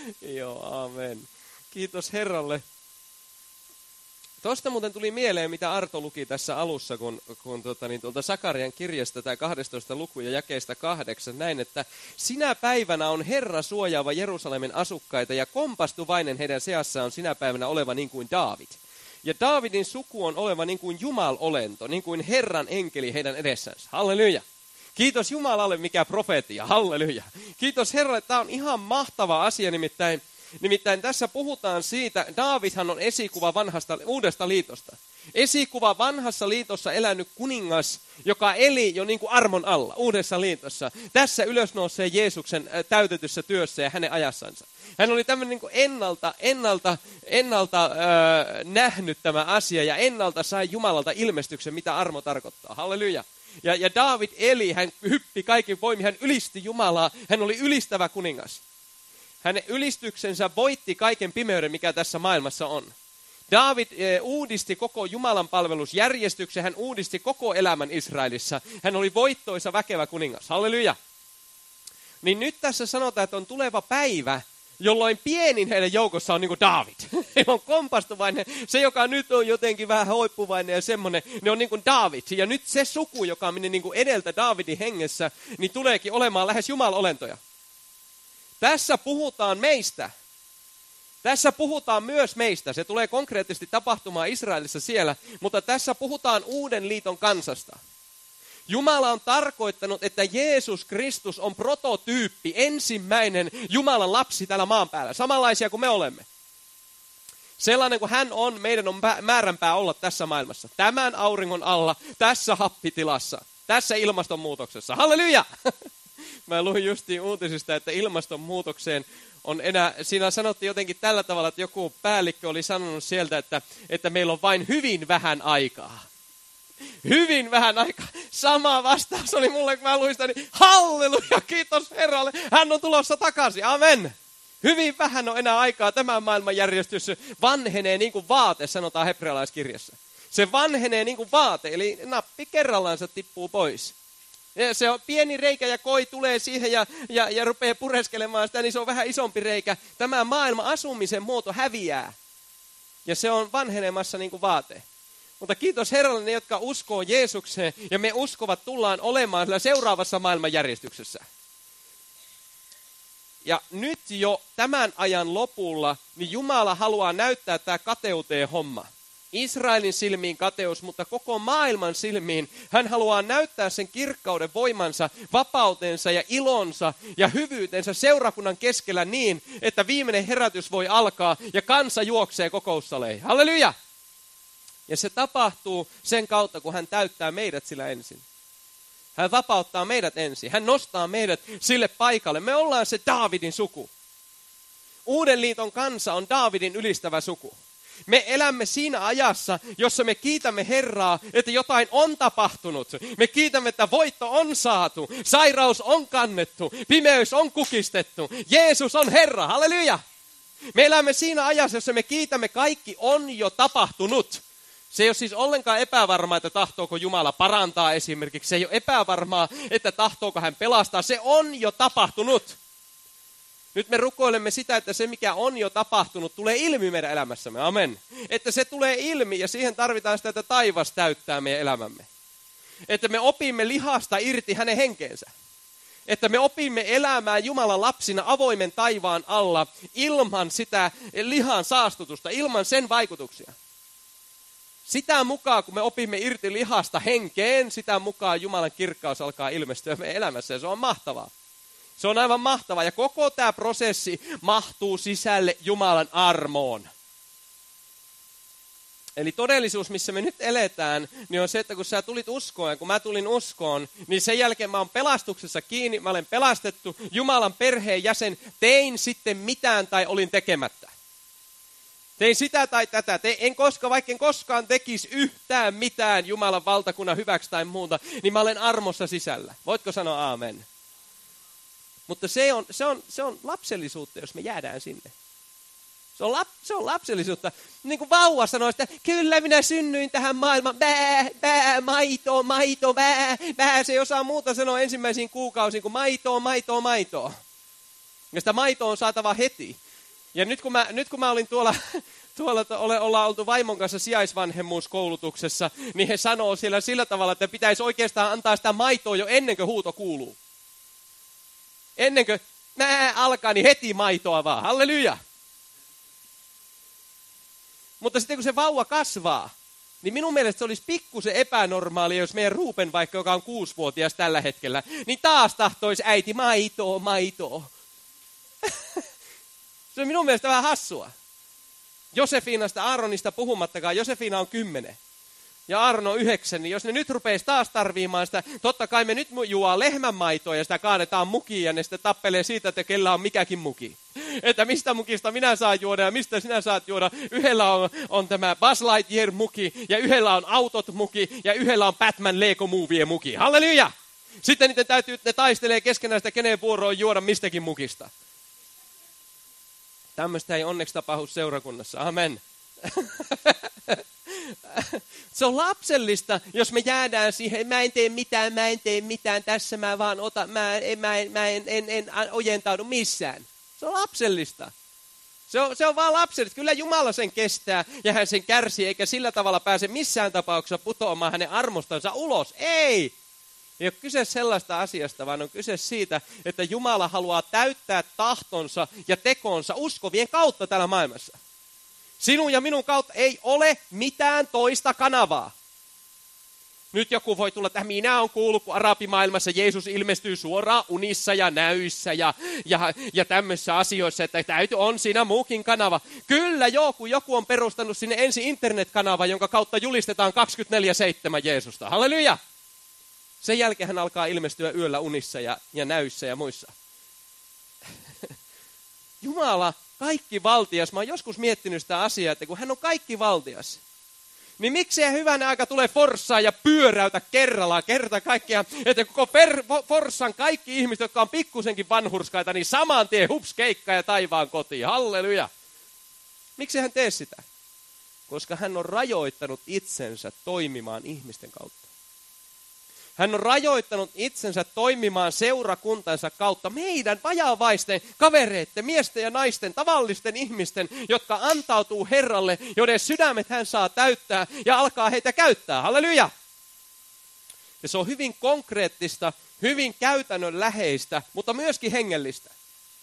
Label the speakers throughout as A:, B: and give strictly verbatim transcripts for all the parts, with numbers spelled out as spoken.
A: Joo, amen. Kiitos Herralle. Tuosta muuten tuli mieleen, mitä Arto luki tässä alussa, kun, kun tota, niin, tuolta Sakarian kirjasta tämä kahdestoista luku ja jakeesta kahdeksan, näin, että sinä päivänä on Herra suojaava Jerusalemin asukkaita ja kompastuvainen heidän seassaan on sinä päivänä oleva niin kuin Daavid. Ja Daavidin suku on oleva niin kuin Jumal-olento, niin kuin Herran enkeli heidän edessänsä. Halleluja. Kiitos Jumalalle, mikä profeetia. Halleluja. Kiitos Herralle, tämä on ihan mahtava asia, nimittäin, nimittäin tässä puhutaan siitä, Daavidhan on esikuva vanhasta, uudesta liitosta. Esikuva vanhassa liitossa elänyt kuningas, joka eli jo niin kuin armon alla, uudessa liitossa. Tässä ylösnousee Jeesuksen täytetyssä työssä ja hänen ajassansa. Hän oli tämmöinen niin kuin ennalta, ennalta, ennalta äh, nähnyt tämä asia ja ennalta sai Jumalalta ilmestyksen, mitä armo tarkoittaa. Halleluja. Ja, ja Daavid eli, hän hyppi kaikin voimin, hän ylisti Jumalaa, hän oli ylistävä kuningas. Hänen ylistyksensä voitti kaiken pimeyden, mikä tässä maailmassa on. Daavid eh, uudisti koko Jumalan palvelusjärjestyksen, hän uudisti koko elämän Israelissa. Hän oli voittoisa, väkevä kuningas. Halleluja. Niin nyt tässä sanotaan, että on tuleva päivä, jolloin pienin heidän joukossa on niin kuin Daavid. He on kompastuvainen. Se, joka nyt on jotenkin vähän hoippuvainen ja semmoinen, ne on niin kuin Daavid. Ja nyt se suku, joka meni niin kuin edeltä Daavidin hengessä, niin tuleekin olemaan lähes Jumalolentoja. Tässä puhutaan meistä. Tässä puhutaan myös meistä. Se tulee konkreettisesti tapahtumaan Israelissa siellä, mutta tässä puhutaan uuden liiton kansasta. Jumala on tarkoittanut, että Jeesus Kristus on prototyyppi, ensimmäinen Jumalan lapsi täällä maan päällä, samanlaisia kuin me olemme. Sellainen kuin hän on, meidän on määränpää olla tässä maailmassa, tämän auringon alla, tässä happitilassa, tässä ilmastonmuutoksessa. Halleluja! Mä luin justiin uutisista, että ilmastonmuutokseen on enää, siinä sanottiin jotenkin tällä tavalla, että joku päällikkö oli sanonut sieltä, että, että meillä on vain hyvin vähän aikaa. Hyvin vähän aikaa. Sama vastaus oli mulle, kun mä luin sitä, niin halleluja, kiitos Herralle. Hän on tulossa takaisin, amen. Hyvin vähän on enää aikaa. Tämä maailmanjärjestys vanhenee niin kuin vaate, sanotaan hebrealaiskirjassa. Se vanhenee niin kuin vaate, eli nappi kerrallaan se tippuu pois. Ja se on pieni reikä ja koi tulee siihen ja, ja, ja rupeaa pureskelemaan sitä, niin se on vähän isompi reikä. Tämä maailman asumisen muoto häviää. Ja se on vanhenemassa niin kuin vaate. Mutta kiitos Herralle ne, jotka uskoo Jeesukseen ja me uskovat tullaan olemaan sillä seuraavassa maailmanjärjestyksessä. Ja nyt jo tämän ajan lopulla, niin Jumala haluaa näyttää tämä kateuteen homma. Israelin silmiin kateus, mutta koko maailman silmiin hän haluaa näyttää sen kirkkauden voimansa, vapautensa ja ilonsa ja hyvyytensä seurakunnan keskellä niin, että viimeinen herätys voi alkaa ja kansa juoksee kokoussaleihin. Halleluja! Ja se tapahtuu sen kautta, kun hän täyttää meidät sillä ensin. Hän vapauttaa meidät ensin. Hän nostaa meidät sille paikalle. Me ollaan se Daavidin suku. Uuden liiton kansa on Daavidin ylistävä suku. Me elämme siinä ajassa, jossa me kiitämme Herraa, että jotain on tapahtunut. Me kiitämme, että voitto on saatu, sairaus on kannettu, pimeys on kukistettu. Jeesus on Herra, halleluja! Me elämme siinä ajassa, jossa me kiitämme, kaikki on jo tapahtunut. Se ei ole siis ollenkaan epävarmaa, että tahtooko Jumala parantaa esimerkiksi. Se ei ole epävarmaa, että tahtooko hän pelastaa. Se on jo tapahtunut. Nyt me rukoilemme sitä, että se mikä on jo tapahtunut tulee ilmi meidän elämässämme. Amen. Että se tulee ilmi ja siihen tarvitaan sitä, että taivas täyttää meidän elämämme. Että me opimme lihasta irti hänen henkeensä. Että me opimme elämään Jumalan lapsina avoimen taivaan alla ilman sitä lihan saastutusta, ilman sen vaikutuksia. Sitä mukaan, kun me opimme irti lihasta henkeen, sitä mukaan Jumalan kirkkaus alkaa ilmestyä meidän elämässä. Ja se on mahtavaa. Se on aivan mahtavaa. Ja koko tämä prosessi mahtuu sisälle Jumalan armoon. Eli todellisuus, missä me nyt eletään, niin on se, että kun sä tulit uskoon ja kun mä tulin uskoon, niin sen jälkeen mä oon pelastuksessa kiinni, mä olen pelastettu, Jumalan perheen jäsen, tein sitten mitään tai olin tekemättä. Tein sitä tai tätä, Te, en koska, vaikka en koskaan tekisi yhtään mitään Jumalan valtakunnan hyväksi tai muuta, niin mä olen armossa sisällä. Voitko sanoa aamen? Mutta se on, se on, se on lapsellisuutta, jos me jäädään sinne. Se on, lap, se on lapsellisuutta. Niin kuin vauva sanoo, että kyllä minä synnyin tähän maailmaan, bää, bää, maito, maito, bää, bää. Se ei osaa muuta sanoa ensimmäisiin kuukausiin kuin maitoa, maitoa, maitoa. Ja sitä maitoa on saatava heti. Ja nyt kun mä, nyt kun mä olin tuolla, tuolla ole, ollaan oltu vaimon kanssa sijaisvanhemmuuskoulutuksessa, niin he sanoo siellä sillä tavalla, että pitäisi oikeastaan antaa sitä maitoa jo ennen kuin huuto kuuluu. Ennen kuin nää alkaa, niin heti maitoa vaan. Halleluja! Mutta sitten kun se vauva kasvaa, niin minun mielestä se olisi pikkusen epänormaalia, jos meidän Ruupen, vaikka joka on kuusivuotias tällä hetkellä, niin taas tahtoisi äiti maitoa, maitoa. Se on minun mielestä vähän hassua. Josefiinasta, Aaronista puhumattakaan, Josefiina on kymmenen. Ja Aaron on yhdeksän, niin jos ne nyt rupeaisi taas tarviimaan sitä, totta kai me nyt juo lehmänmaitoa ja sitä kaadetaan mukiin ja ne sitten tappelee siitä, että kellä on mikäkin muki. Että mistä mukista minä saan juoda ja mistä sinä saat juoda. Yhdellä on, on tämä Buzz Lightyear muki ja yhdellä on autot muki ja yhdellä on Batman Lego Movie muki. Halleluja! Sitten niiden täytyy, ne taistelee keskenään sitä, kenen vuoro on juoda mistäkin mukista. Tämmöistä ei onneksi tapahdu seurakunnassa. Amen. Se on lapsellista, jos me jäädään siihen, mä en tee mitään, mä en tee mitään, tässä mä vaan otan, mä, en, mä, en, mä en, en, en ojentaudu missään. Se on lapsellista. Se on, se on vaan lapsellista. Kyllä Jumala sen kestää ja hän sen kärsii, eikä sillä tavalla pääse missään tapauksessa putoamaan hänen armostansa ulos. Ei! Ei ole kyse sellaista asiasta, vaan on kyse siitä, että Jumala haluaa täyttää tahtonsa ja tekonsa uskovien kautta täällä maailmassa. Sinun ja minun kautta ei ole mitään toista kanavaa. Nyt joku voi tulla, että minä olen kuullut, kun arabimaailmassa Jeesus ilmestyy suoraan unissa ja näyissä ja, ja, ja tämmöisissä asioissa, että täytyy on siinä muukin kanava. Kyllä joo, kun joku on perustanut sinne ensin internetkanava, jonka kautta julistetaan kaksikymmentäneljä seitsemän Jeesusta. Halleluja! Sen jälkeen hän alkaa ilmestyä yöllä unissa ja, ja näyissä ja muissa. Jumala, kaikki valtias. Mä oon joskus miettinyt sitä asiaa, että kun hän on kaikki valtias, niin miksei hyvänä aika tulee Forssaa ja pyöräytä kerrallaan kerta kaikkiaan, että koko per, Forssan kaikki ihmiset, jotka on pikkusenkin vanhurskaita, niin saman tien hups keikkaa ja taivaan kotiin. Halleluja! Miksei hän tee sitä? Koska hän on rajoittanut itsensä toimimaan ihmisten kautta. Hän on rajoittanut itsensä toimimaan seurakuntansa kautta meidän vajaavaisten kavereiden, miesten ja naisten, tavallisten ihmisten, jotka antautuu Herralle, joiden sydämet hän saa täyttää ja alkaa heitä käyttää. Halleluja! Ja se on hyvin konkreettista, hyvin käytännönläheistä, mutta myöskin hengellistä.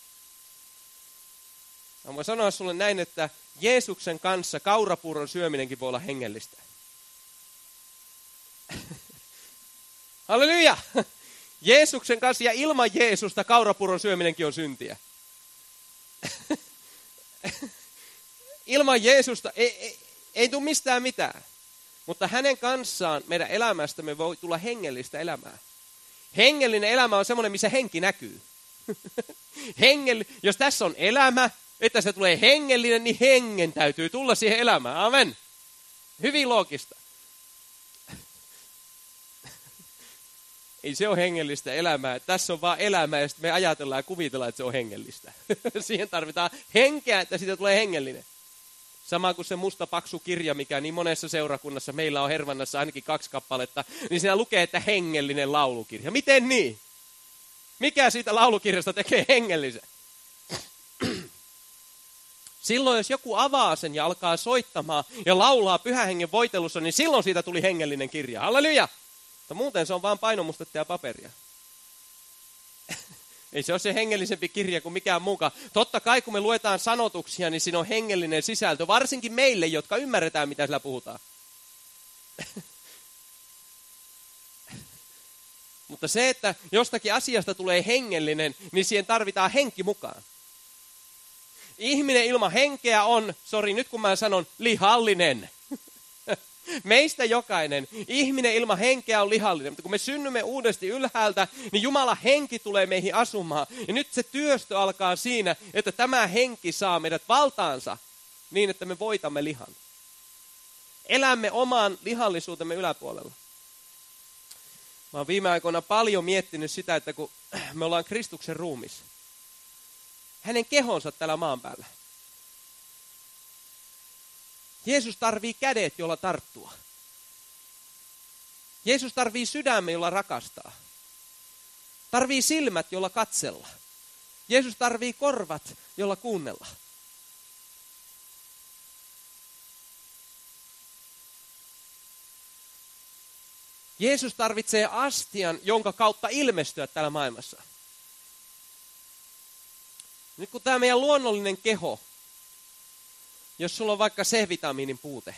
A: Mä voin sanoa sulle näin, että Jeesuksen kanssa kaurapuuron syöminenkin voi olla hengellistä. Halleluja! Jeesuksen kanssa ja ilman Jeesusta kaurapuuron syöminenkin on syntiä. Ilman Jeesusta ei, ei, ei tule mistään mitään. Mutta hänen kanssaan meidän elämästämme voi tulla hengellistä elämää. Hengellinen elämä on semmoinen, missä henki näkyy. Hengell, jos tässä on elämä, että se tulee hengellinen, niin hengen täytyy tulla siihen elämään. Amen. Hyvin loogista. Ei se ole hengellistä elämää. Tässä on vaan elämää ja sitten me ajatellaan ja kuvitellaan, että se on hengellistä. Siihen tarvitaan henkeä, että siitä tulee hengellinen. Sama kuin se musta paksu kirja, mikä niin monessa seurakunnassa meillä on Hervannassa ainakin kaksi kappaletta, niin siinä lukee, että hengellinen laulukirja. Miten niin? Mikä siitä laulukirjasta tekee hengellisen? Silloin, jos joku avaa sen ja alkaa soittamaan ja laulaa Pyhän Hengen voitelussa, niin silloin siitä tuli hengellinen kirja. Halleluja! Mutta muuten se on vaan painomustetta ja paperia. Ei se ole se hengellisempi kirja kuin mikään muukaan. Totta kai, kun me luetaan sanotuksia, niin siinä on hengellinen sisältö. Varsinkin meille, jotka ymmärretään, mitä sillä puhutaan. Mutta se, että jostakin asiasta tulee hengellinen, niin siihen tarvitaan henki mukaan. Ihminen ilman henkeä on, sori nyt kun mä sanon, lihallinen. Meistä jokainen, ihminen ilman henkeä on lihallinen, mutta kun me synnymme uudesti ylhäältä, niin Jumalan henki tulee meihin asumaan. Ja nyt se työstö alkaa siinä, että tämä henki saa meidät valtaansa niin, että me voitamme lihan. Elämme oman lihallisuutemme yläpuolella. Mä oon viime aikoina paljon miettinyt sitä, että kun me ollaan Kristuksen ruumis, hänen kehonsa täällä maan päällä. Jeesus tarvii kädet, jolla tarttua. Jeesus tarvii sydämen, jolla rakastaa. Tarvii silmät, jolla katsella. Jeesus tarvii korvat, jolla kuunnella. Jeesus tarvitsee astian, jonka kautta ilmestyä täällä maailmassa. Nyt kun tämä meidän luonnollinen keho, jos sulla on vaikka C-vitamiinin puute,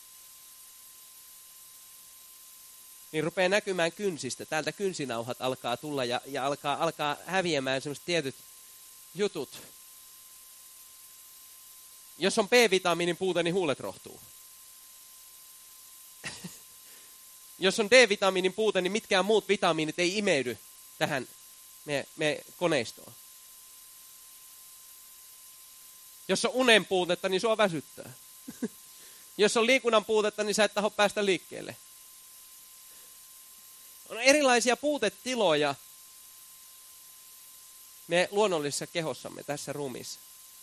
A: niin rupeaa näkymään kynsistä. Täältä kynsinauhat alkaa tulla ja, ja alkaa, alkaa häviämään sellaiset tietyt jutut. Jos on B-vitamiinin puute, niin huulet rohtuu. Jos on D-vitamiinin puute, niin mitkään muut vitamiinit ei imeydy tähän me, me koneistoon. Jos on unen puutetta, niin sua väsyttää. Jos on liikunnan puutetta, niin sä et taho päästä liikkeelle. On erilaisia puutetiloja me luonnollisessa kehossamme tässä ruumiissa.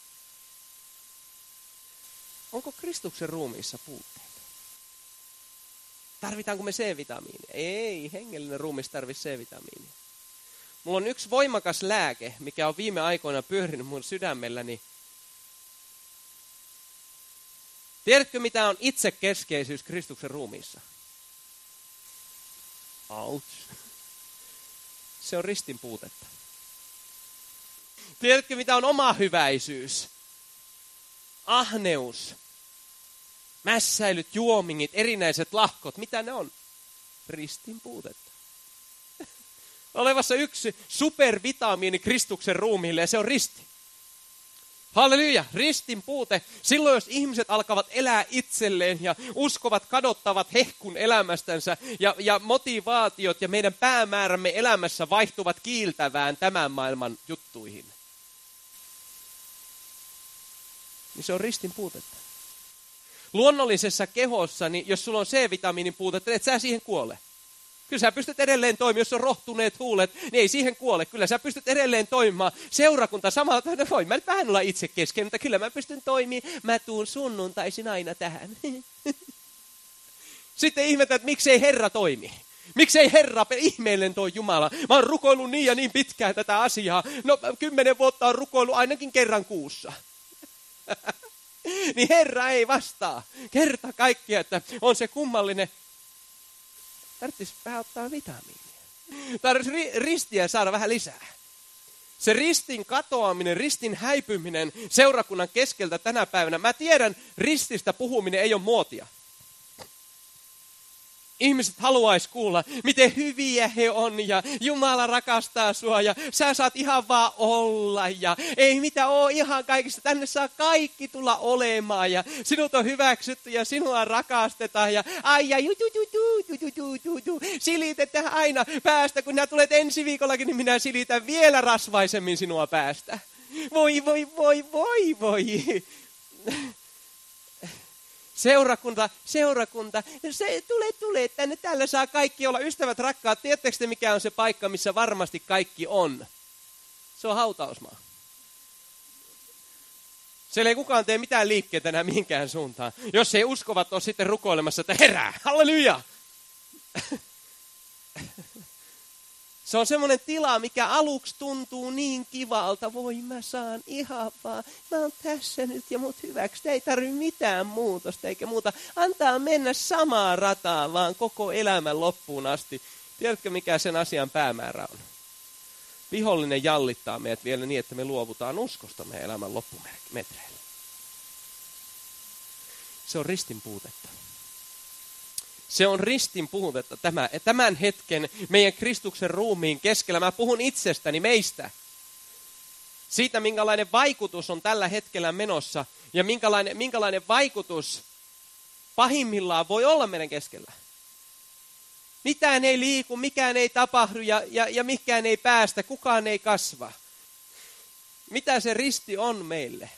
A: Onko Kristuksen ruumiissa puutteita? Tarvitaanko me C-vitamiinia? Ei, hengellinen ruumis tarvitsee C-vitamiinia. Mulla on yksi voimakas lääke, mikä on viime aikoina pyörinyt mun sydämelläni. Tiedätkö, mitä on itsekeskeisyys Kristuksen ruumiissa? Ouch. Se on ristin puutetta. Tiedätkö, mitä on omahyväisyys? Ahneus. Mässäilyt, juomingit, erinäiset lahkot. Mitä ne on? Ristin puutetta. Olevassa yksi supervitamiini Kristuksen ruumiille ja se on risti. Halleluja, ristin puute. Silloin jos ihmiset alkavat elää itselleen ja uskovat kadottavat hehkun elämästänsä ja, ja motivaatiot ja meidän päämäärämme elämässä vaihtuvat kiiltävään tämän maailman juttuihin. Niin se on ristin puutetta. Luonnollisessa kehossa, niin jos sulla on C-vitamiinin puutetta, et sä siihen kuole. Kyllä sä pystyt edelleen toimimaan, jos on rohtuneet huulet, niin ei siihen kuole. Kyllä sä pystyt edelleen toimimaan. Seurakunta samalla tavalla, voi mä nyt vähän olla itse kesken, mutta kyllä mä pystyn toimimaan. Mä tuun sunnuntaisin aina tähän. Sitten ihmetään, että miksei Herra toimi. Miksei Herra, ihmeellen toi Jumala. Mä oon rukoillut niin ja niin pitkään tätä asiaa. No kymmenen vuotta on rukoillut ainakin kerran kuussa. Niin Herra ei vastaa. Kerta kaikkia, että on se kummallinen. Tarvitsisi vähän ottaa vitamiinia. Tarvitsisi ristiä saada vähän lisää. Se ristin katoaminen, ristin häipyminen seurakunnan keskeltä tänä päivänä. Mä tiedän, rististä puhuminen ei ole muotia. Ihmiset haluais kuulla, miten hyviä he on ja Jumala rakastaa sua ja sä saat ihan vaan olla ja ei mitä oo ihan kaikista. Tänne saa kaikki tulla olemaan ja sinut on hyväksytty ja sinua rakastetaan ja ai ja jututututututututu. Silitetään aina päästä, kun nää tulet ensi viikollakin, niin minä silitän vielä rasvaisemmin sinua päästä. Voi, voi, voi, voi, voi. Seurakunta, seurakunta, se tulee, tulee tänne, täällä saa kaikki olla ystävät, rakkaat. Tiedättekö te, mikä on se paikka, missä varmasti kaikki on? Se on hautausmaa. Siellä ei kukaan tee mitään liikkeitä enää mihinkään suuntaan. Jos ei uskovat ole sitten rukoilemassa, että herää, halleluja! Se on semmoinen tila, mikä aluksi tuntuu niin kivalta. Voi mä saan ihan vaan. Mä oon tässä nyt ja mut hyväksi. Ei tarvitse mitään muutosta eikä muuta. Antaa mennä samaa rataa vaan koko elämän loppuun asti. Tiedätkö mikä sen asian päämäärä on? Vihollinen jallittaa meidät vielä niin, että me luovutaan uskosta meidän elämän loppumetreille. Se on ristin puutetta. Se on ristin puutetta tämä, tämän hetken meidän Kristuksen ruumiin keskellä. Mä puhun itsestäni, meistä. Siitä, minkälainen vaikutus on tällä hetkellä menossa ja minkälainen, minkälainen vaikutus pahimmillaan voi olla meidän keskellä. Mitään ei liiku, mikään ei tapahdu ja, ja, ja mikään ei päästä, kukaan ei kasva. Mitä se risti on meille?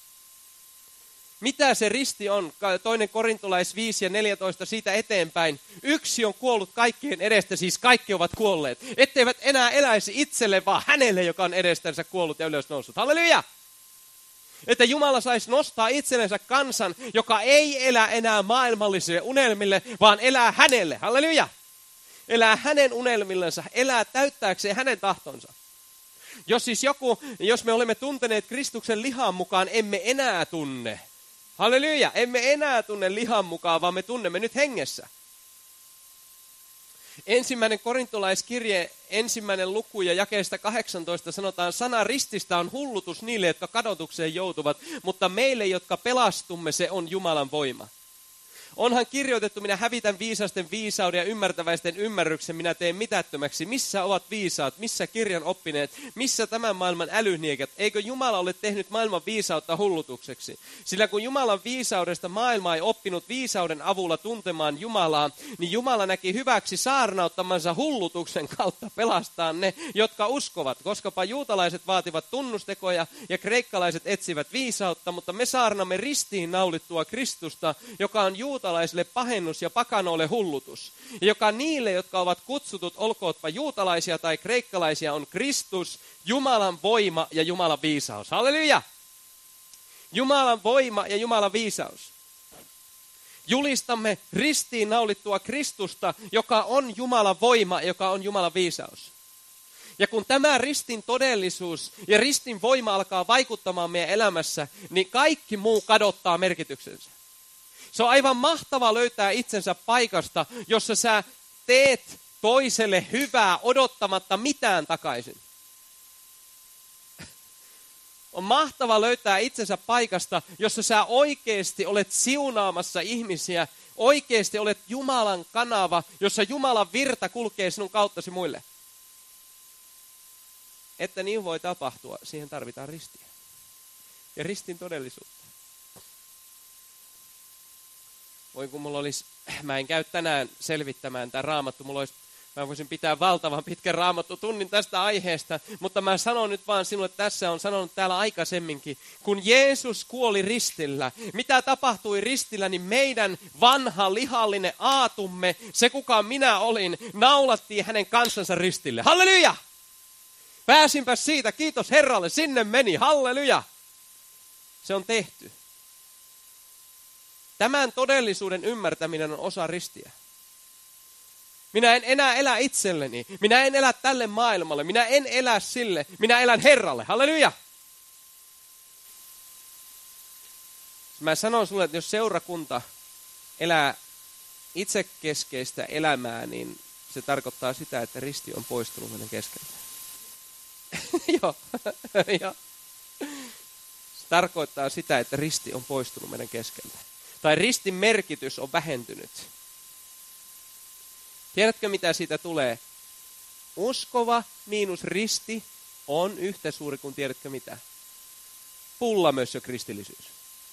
A: Mitä se risti on? Toinen Korintolais viisi ja neljätoista siitä eteenpäin. Yksi on kuollut kaikkien edestä, siis kaikki ovat kuolleet. Etteivät enää eläisi itselle, vaan hänelle, joka on edestänsä kuollut ja ylösnoussut. Halleluja! Että Jumala saisi nostaa itsellensä kansan, joka ei elä enää maailmallisille unelmille, vaan elää hänelle. Halleluja! Elää hänen unelmillensa, elää täyttääkseen hänen tahtonsa. Jos siis joku, jos me olemme tunteneet Kristuksen lihan mukaan, emme enää tunne. Halleluja, emme enää tunne lihan mukaan, vaan me tunnemme nyt hengessä. Ensimmäinen korintolaiskirje, ensimmäinen luku ja jakeesta kahdeksantoista sanotaan, sana rististä on hullutus niille, jotka kadotukseen joutuvat, mutta meille, jotka pelastumme, se on Jumalan voima. Onhan kirjoitettu, minä hävitän viisasten viisauden ja ymmärtäväisten ymmärryksen, minä teen mitättömäksi. Missä ovat viisaat, missä kirjan oppineet, missä tämän maailman älyniekat? Eikö Jumala ole tehnyt maailman viisautta hullutukseksi? Sillä kun Jumalan viisaudesta maailma ei oppinut viisauden avulla tuntemaan Jumalaa, niin Jumala näki hyväksi saarnauttamansa hullutuksen kautta pelastaa ne, jotka uskovat. Koskapa juutalaiset vaativat tunnustekoja ja kreikkalaiset etsivät viisautta, mutta me saarnamme ristiin naulittua Kristusta, joka on juutalaisille pahennus ja pakanoille hullutus. Ja joka niille, jotka ovat kutsutut, olkootpa juutalaisia tai kreikkalaisia, on Kristus, Jumalan voima ja Jumalan viisaus. Halleluja! Jumalan voima ja Jumalan viisaus. Julistamme ristiin naulittua Kristusta, joka on Jumalan voima, joka on Jumalan viisaus. Ja kun tämä ristin todellisuus ja ristin voima alkaa vaikuttamaan meidän elämässä, niin kaikki muu kadottaa merkityksensä. Se on aivan mahtava löytää itsensä paikasta, jossa sä teet toiselle hyvää odottamatta mitään takaisin. On mahtava löytää itsensä paikasta, jossa sä oikeasti olet siunaamassa ihmisiä, oikeasti olet Jumalan kanava, jossa Jumalan virta kulkee sinun kauttasi muille. Että niin voi tapahtua, siihen tarvitaan ristiä. Ja ristin todellisuutta. Voi kun mulla olisi, mä en käy tänään selvittämään tämä raamattu, mulla olisi, mä voisin pitää valtavan pitkän raamattu tunnin tästä aiheesta, mutta mä sanon nyt vaan sinulle, että tässä on sanonut täällä aikaisemminkin, kun Jeesus kuoli ristillä, mitä tapahtui ristillä, niin meidän vanha lihallinen aatumme, se kuka minä olin, naulattiin hänen kansansa ristille. Halleluja! Pääsinpä siitä, kiitos Herralle, sinne meni, halleluja! Se on tehty. Tämän todellisuuden ymmärtäminen on osa ristiä. Minä en enää elä itselleni. Minä en elä tälle maailmalle. Minä en elä sille. Minä elän Herralle. Halleluja! Mä sanon sulle, että jos seurakunta elää itsekeskeistä elämää, niin se tarkoittaa sitä, että risti on poistunut meidän keskeltä. Joo, joo. Se tarkoittaa sitä, että risti on poistunut meidän keskeltä. Tai ristin merkitys on vähentynyt. Tiedätkö, mitä siitä tulee? Uskova miinus risti on yhtä suuri kuin tiedätkö mitä? Pullamössö kristillisyys.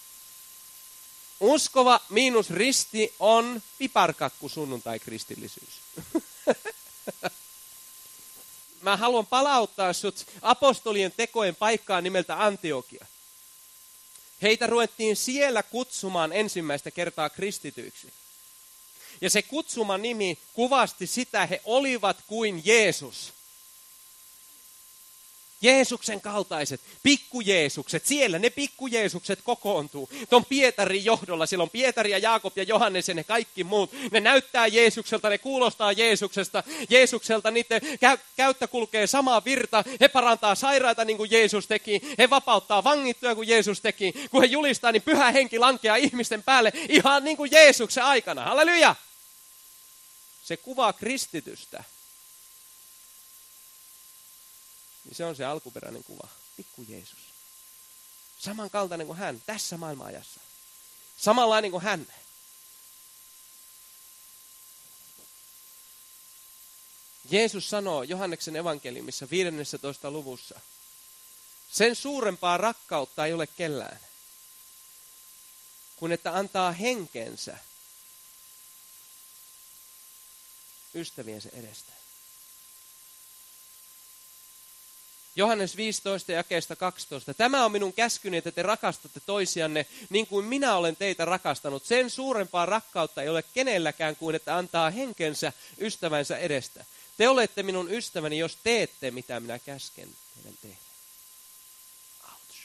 A: Uskova miinus risti on piparkakku sunnuntai kristillisyys. Mä haluan palauttaa sut apostolien tekojen paikkaan nimeltä Antiokia. Heitä ruvettiin siellä kutsumaan ensimmäistä kertaa kristityiksi. Ja se kutsuman nimi kuvasti sitä, he olivat kuin Jeesus. Jeesuksen kaltaiset, pikku-Jeesukset, siellä ne pikku-Jeesukset kokoontuu. Tuon Pietarin johdolla, siellä on Pietari ja Jaakob ja Johannes ja ne kaikki muut. Ne näyttää Jeesukselta, ne kuulostaa Jeesuksesta. Jeesukselta niiden kä- käyttä kulkee sama virta. He parantaa sairaita niin kuin Jeesus teki. He vapauttaa vangittuja kuin Jeesus teki. Kun he julistaa, niin pyhä henki lankeaa ihmisten päälle ihan niin kuin Jeesuksen aikana. Halleluja! Se kuvaa kristitystä. Niin se on se alkuperäinen kuva. Pikku Jeesus. Samankaltainen kuin hän tässä maailmanajassa. Samanlainen kuin hän. Jeesus sanoo Johanneksen evankeliumissa viidennessätoista luvussa. Sen suurempaa rakkautta ei ole kellään. Kuin että antaa henkensä ystäviensä edestä. Johannes viisitoista jakeesta kaksitoista. Tämä on minun käskyni, että te rakastatte toisianne niin kuin minä olen teitä rakastanut. Sen suurempaa rakkautta ei ole kenelläkään kuin että antaa henkensä ystävänsä edestä. Te olette minun ystäväni, jos teette mitä minä käsken teidän tehdä. Ouch.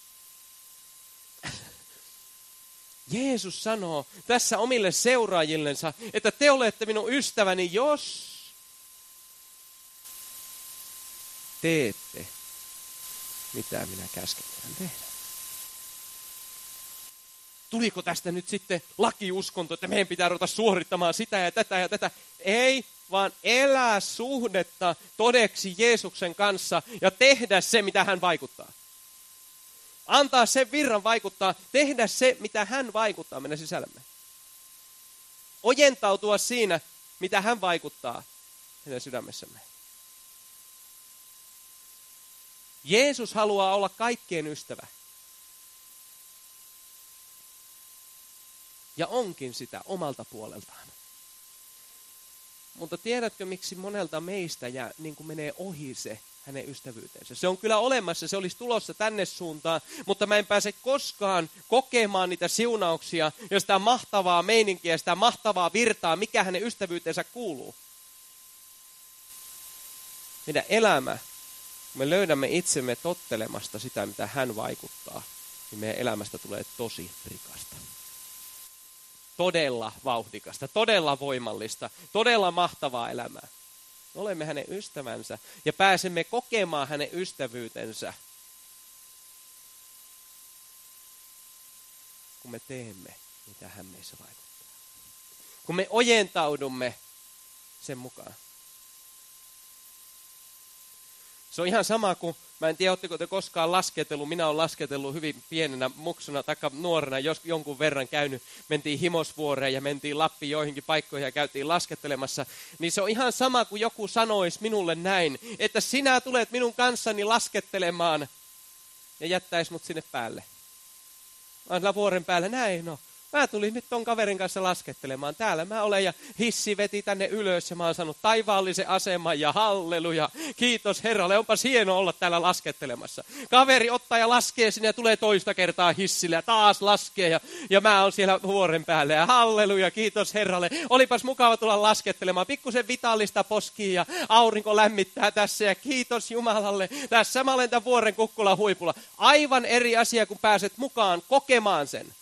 A: Jeesus sanoo tässä omille seuraajillensa, että te olette minun ystäväni, jos teette, mitä minä käsken teidän tehdä. Tuliko tästä nyt sitten lakiuskonto, että meidän pitää ruveta suorittamaan sitä ja tätä ja tätä? Ei, vaan elää suhdetta todeksi Jeesuksen kanssa ja tehdä se, mitä hän vaikuttaa. Antaa sen virran vaikuttaa, tehdä se, mitä hän vaikuttaa meidän sisällämme. Ojentautua siinä, mitä hän vaikuttaa meidän sydämessämme. Jeesus haluaa olla kaikkien ystävä. Ja onkin sitä omalta puoleltaan. Mutta tiedätkö, miksi monelta meistä jää, niin kuin menee ohi se hänen ystävyytensä? Se on kyllä olemassa, se olisi tulossa tänne suuntaan, mutta mä en pääse koskaan kokemaan niitä siunauksia ja sitä mahtavaa meininkiä, sitä mahtavaa virtaa, mikä hänen ystävyytensä kuuluu. Meidän elämä, kun me löydämme itsemme tottelemasta sitä, mitä hän vaikuttaa, niin meidän elämästä tulee tosi rikasta. Todella vauhdikasta, todella voimallista, todella mahtavaa elämää. Me olemme hänen ystävänsä ja pääsemme kokemaan hänen ystävyytensä, kun me teemme, mitä hän meissä vaikuttaa. Kun me ojentaudumme sen mukaan. Se on ihan sama kuin, mä en tiedä, oletteko te koskaan lasketellut, minä olen lasketellut hyvin pienenä muksuna tai nuorena, jos jonkun verran käynyt, mentiin Himosvuoreen ja mentiin Lappiin joihinkin paikkoihin ja käytiin laskettelemassa, niin se on ihan sama kuin joku sanoisi minulle näin, että sinä tulet minun kanssani laskettelemaan ja jättäisi mut sinne päälle. Mä olen vuoren päällä, näin no. Mä tulin nyt ton kaverin kanssa laskettelemaan. Täällä mä olen ja hissi veti tänne ylös ja mä oon saanut taivaallisen aseman ja halleluja. Kiitos Herralle, onpas hieno olla täällä laskettelemassa. Kaveri ottaa ja laskee sinne ja tulee toista kertaa hissille ja taas laskee ja, ja mä oon siellä vuoren päällä ja halleluja, kiitos Herralle. Olipas mukava tulla laskettelemaan. Pikkusen vitaalista poskiin ja aurinko lämmittää tässä ja kiitos Jumalalle. Tässä mä olen tämän vuoren kukkulan huipulla. Aivan eri asia, kun pääset mukaan kokemaan sen.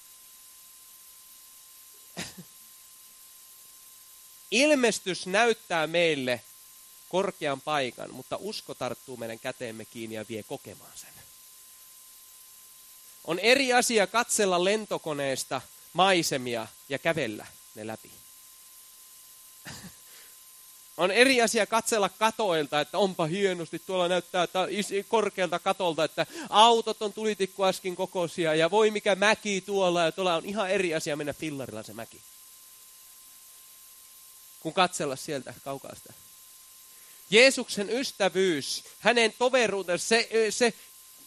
A: Ilmestys näyttää meille korkean paikan, mutta usko tarttuu meidän käteemme kiinni ja vie kokemaan sen. On eri asia katsella lentokoneesta maisemia ja kävellä ne läpi. On eri asia katsella katoilta, että onpa hienosti, tuolla näyttää korkealta katolta, että autot on tulitikkuaskin kokoisia ja voi mikä mäki tuolla ja tuolla on ihan eri asia mennä fillarilla se mäki. Kun katsella sieltä kaukaa sitä. Jeesuksen ystävyys, hänen toveruutensa, se, se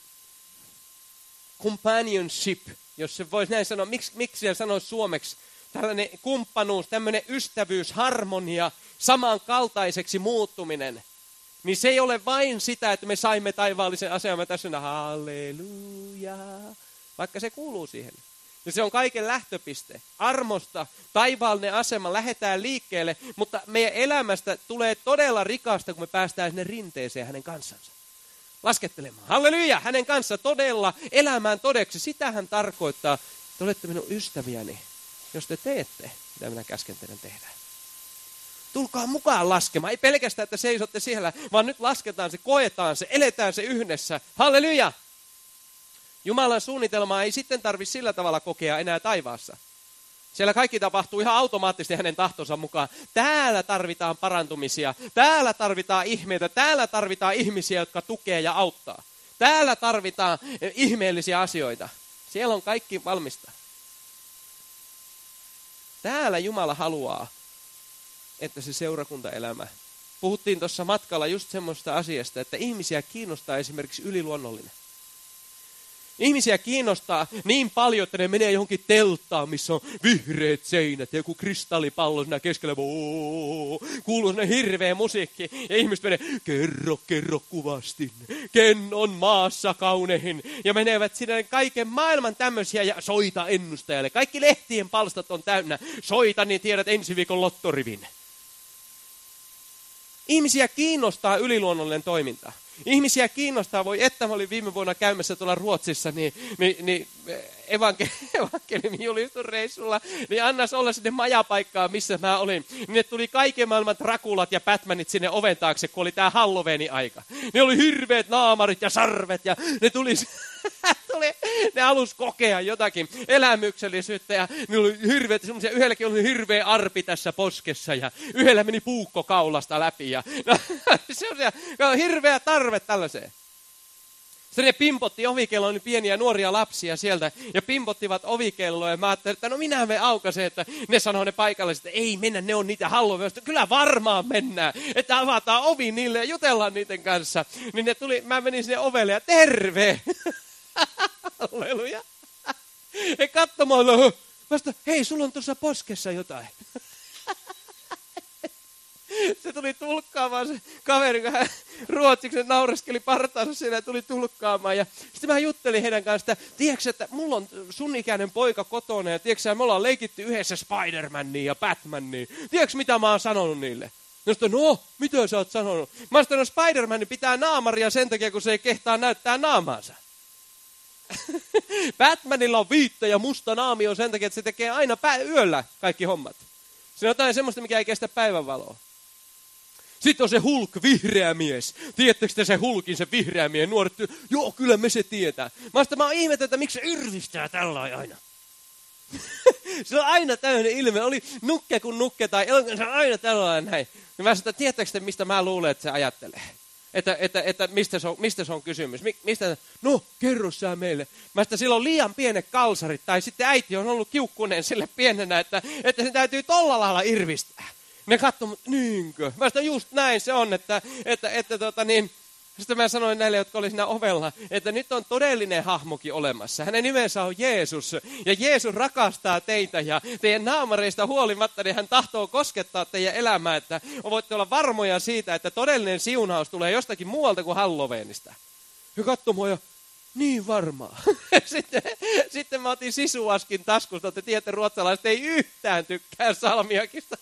A: companionship, jos se voisi näin sanoa, miksi, miksi siellä sanoisi suomeksi, tällainen kumppanuus, tämmöinen ystävyys, harmonia, samankaltaiseksi muuttuminen, niin se ei ole vain sitä, että me saimme taivaallisen aseman tässä, halleluja, vaikka se kuuluu siihen. Ja se on kaiken lähtöpiste. Armosta, taivaallinen asema, lähdetään liikkeelle, mutta meidän elämästä tulee todella rikasta, kun me päästään sinne rinteeseen hänen kanssansa. Laskettelemaan. Halleluja! Hänen kanssa todella elämään todeksi. Sitä hän tarkoittaa, te olette minun ystäviäni, jos te teette, mitä minä käsken teidän tehdä. Tulkaa mukaan laskemaan. Ei pelkästään, että seisotte siellä, vaan nyt lasketaan se, koetaan se, eletään se yhdessä. Halleluja! Jumalan suunnitelmaa ei sitten tarvitse sillä tavalla kokea enää taivaassa. Siellä kaikki tapahtuu ihan automaattisesti hänen tahtonsa mukaan. Täällä tarvitaan parantumisia, täällä tarvitaan ihmeitä, täällä tarvitaan ihmisiä, jotka tukee ja auttaa. Täällä tarvitaan ihmeellisiä asioita. Siellä on kaikki valmista. Täällä Jumala haluaa, että se seurakuntaelämä. Puhuttiin tuossa matkalla just semmoista asiasta, että ihmisiä kiinnostaa esimerkiksi yliluonnollinen. Ihmisiä kiinnostaa niin paljon, että ne menee johonkin telttaan, missä on vihreät seinät ja joku kristallipallo siinä keskellä. Oo, kuuluu sinne hirveä musiikki ja ihmiset menee, kerro, kerro kuvasti, ken on maassa kaunehin. Ja menevät sinne kaiken maailman tämmöisiä ja soita ennustajalle. Kaikki lehtien palstat on täynnä. Soita, niin tiedät ensi viikon lottorivin. Ihmisiä kiinnostaa yliluonnollinen toiminta. Ihmisiä kiinnostaa, voi että mä olin viime vuonna käymässä tuolla Ruotsissa, niin, niin, niin evankeliumin julistusreissulla, niin annas olla sinne majapaikkaan, missä mä olin. Niin ne tuli kaiken maailman Drakulat ja Batmanit sinne oven taakse, kun oli tää Halloweeni aika. Ne oli hirveät naamarit ja sarvet ja ne tuli, tuli ne alus kokea jotakin elämyksellisyyttä ja ne oli hirveät, semmoisia, yhdelläkin oli hirveä arpi tässä poskessa ja yhdellä meni puukko kaulasta läpi ja no, semmoisia, hirveä tarve tällaiseen. Sitten ne pimpotti ovikelloa, oli pieniä nuoria lapsia sieltä ja pimpottivat ovikelloa ja mä ajattelin, että no minä me aukaisen, että ne sanoo ne paikalliset, että ei mennä, ne on niitä Halloween, kyllä varmaan mennään, että avataan ovi niille ja jutellaan niiden kanssa. Niin ne tuli, mä menin sinne ovelle ja terve! Halleluja! He katsomaan, vasta, hei sulla on tuossa poskessa jotain. Se tuli tulkkaamaan se kaveri, kun hän ruotsiksi naureskeli partaansa siellä ja tuli tulkkaamaan. Ja sitten mä juttelin heidän kanssa, että tiedätkö, että mulla on sun ikäinen poika kotona ja tiedätkö, me ollaan leikitty yhdessä Spider-Mania ja Batmania. Tiedätkö, mitä mä oon sanonut niille? No, sitten, no mitä sä oot sanonut? Mä oon sanonut, että Spider-Man pitää naamaria sen takia, kun se ei kehtaa näyttää naamaansa. Batmanilla on viitta ja musta naamio sen takia, että se tekee aina pä- yöllä kaikki hommat. Se on jotain semmoista, mikä ei kestä päivänvaloa. Sitten on se Hulk, vihreä mies. Tiedättekö te se Hulkin, se vihreä mies? Nuoret, joo, kyllä me se tietää. Mä sitä mä oon ihmetellyt, että miksi se yrvistää tällä aina. Se on aina tämmöinen ilme. Oli nukke kuin nukke tai se on aina tällainen näin. Ja mä sanoin, tiedättekö te, mistä mä luulen, että se ajattelee? Että, että, että mistä, se on, mistä se on kysymys? Mistä, no, kerro sä meille. Mä sitä sillä on liian pienet kalsarit. Tai sitten äiti on ollut kiukkunen sille pienenä, että, että se täytyy tolla lailla irvistää. Ne katsovat, niinkö? Mä sanoin, just näin se on, että, että, että tota niin, sitten mä sanoin näille, jotka oli siinä ovella, että nyt on todellinen hahmokin olemassa. Hänen nimensä on Jeesus, ja Jeesus rakastaa teitä, ja teidän naamareista huolimatta, niin hän tahtoo koskettaa teidän elämää, että voitte olla varmoja siitä, että todellinen siunaus tulee jostakin muualta kuin Halloweenista. Ja katso mua, ja niin varmaa. Sitten, sitten mä otin sisuaskin taskusta, että tiedätte, ruotsalaiset ei yhtään tykkää salmiakista.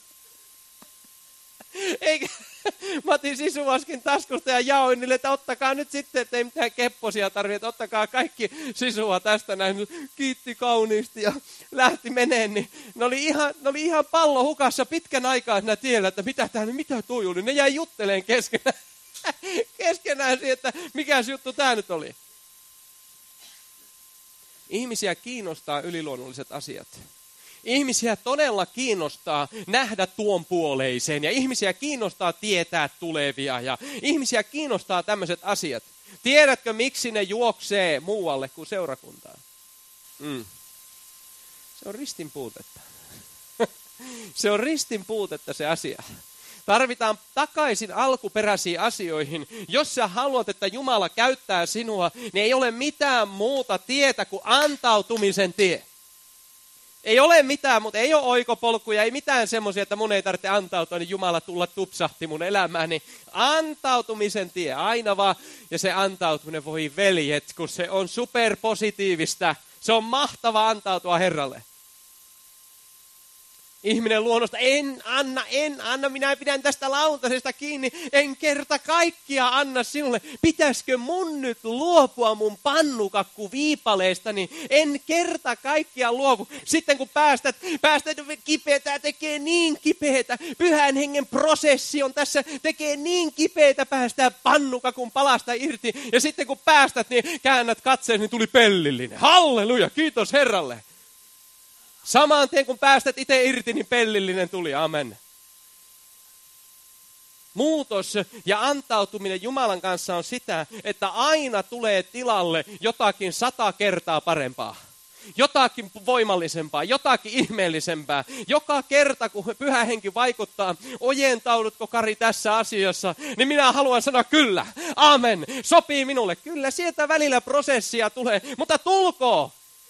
A: Eikä, mä otin sisuaskin taskusta ja jaoin niille, että ottakaa nyt sitten, että ei mitään kepposia tarvitse, että ottakaa kaikki sisua tästä näin. Kiitti kauniisti ja lähti meneen, niin ne oli ihan, ne oli ihan pallo hukassa pitkän aikaa siinä tiellä, että mitä tää, mitä toi oli. Ne jäi jutteleen keskenään, keskenään siihen, että mikä juttu tää nyt oli. Ihmisiä kiinnostaa yliluonnolliset asiat. Ihmisiä todella kiinnostaa nähdä tuon puoleiseen ja ihmisiä kiinnostaa tietää tulevia ja ihmisiä kiinnostaa tämmöiset asiat. Tiedätkö, miksi ne juoksee muualle kuin seurakuntaan? Mm. Se on ristin puutetta. Se on ristin puutetta se asia. Tarvitaan takaisin alkuperäisiin asioihin. Jos sä haluat, että Jumala käyttää sinua, niin ei ole mitään muuta tietä kuin antautumisen tie. Ei ole mitään, mutta ei ole oikopolkuja, ei mitään semmoisia, että mun ei tarvitse antautua, niin Jumala tulla tupsahti mun elämääni. Antautumisen tie, aina vaan. Ja se antautuminen, voi veljet, kun se on superpositiivista. Se on mahtava antautua Herralle. Ihminen luonnosta, en anna, en anna, minä pidän tästä lautasesta kiinni, en kerta kaikkia anna sinulle. Pitäisikö mun nyt luopua mun pannukakku viipaleestani? En kerta kaikkia luovu. Sitten kun päästät, päästät kipeätä, tekee niin kipeätä. Pyhän hengen prosessi on tässä, tekee niin kipeätä päästää pannukakun palasta irti. Ja sitten kun päästät, niin käännät katseen, niin tuli pellillinen. Halleluja, kiitos Herralle. Samaan tien kun päästät itse irti, niin pellillinen tuli. Amen. Muutos ja antautuminen Jumalan kanssa on sitä, että aina tulee tilalle jotakin sata kertaa parempaa. Jotakin voimallisempaa, jotakin ihmeellisempää. Joka kerta, kun Pyhä Henki vaikuttaa, ojentaudutko Kari tässä asiassa, niin minä haluan sanoa kyllä. Amen. Sopii minulle. Kyllä, sieltä välillä prosessia tulee, mutta tulkoo.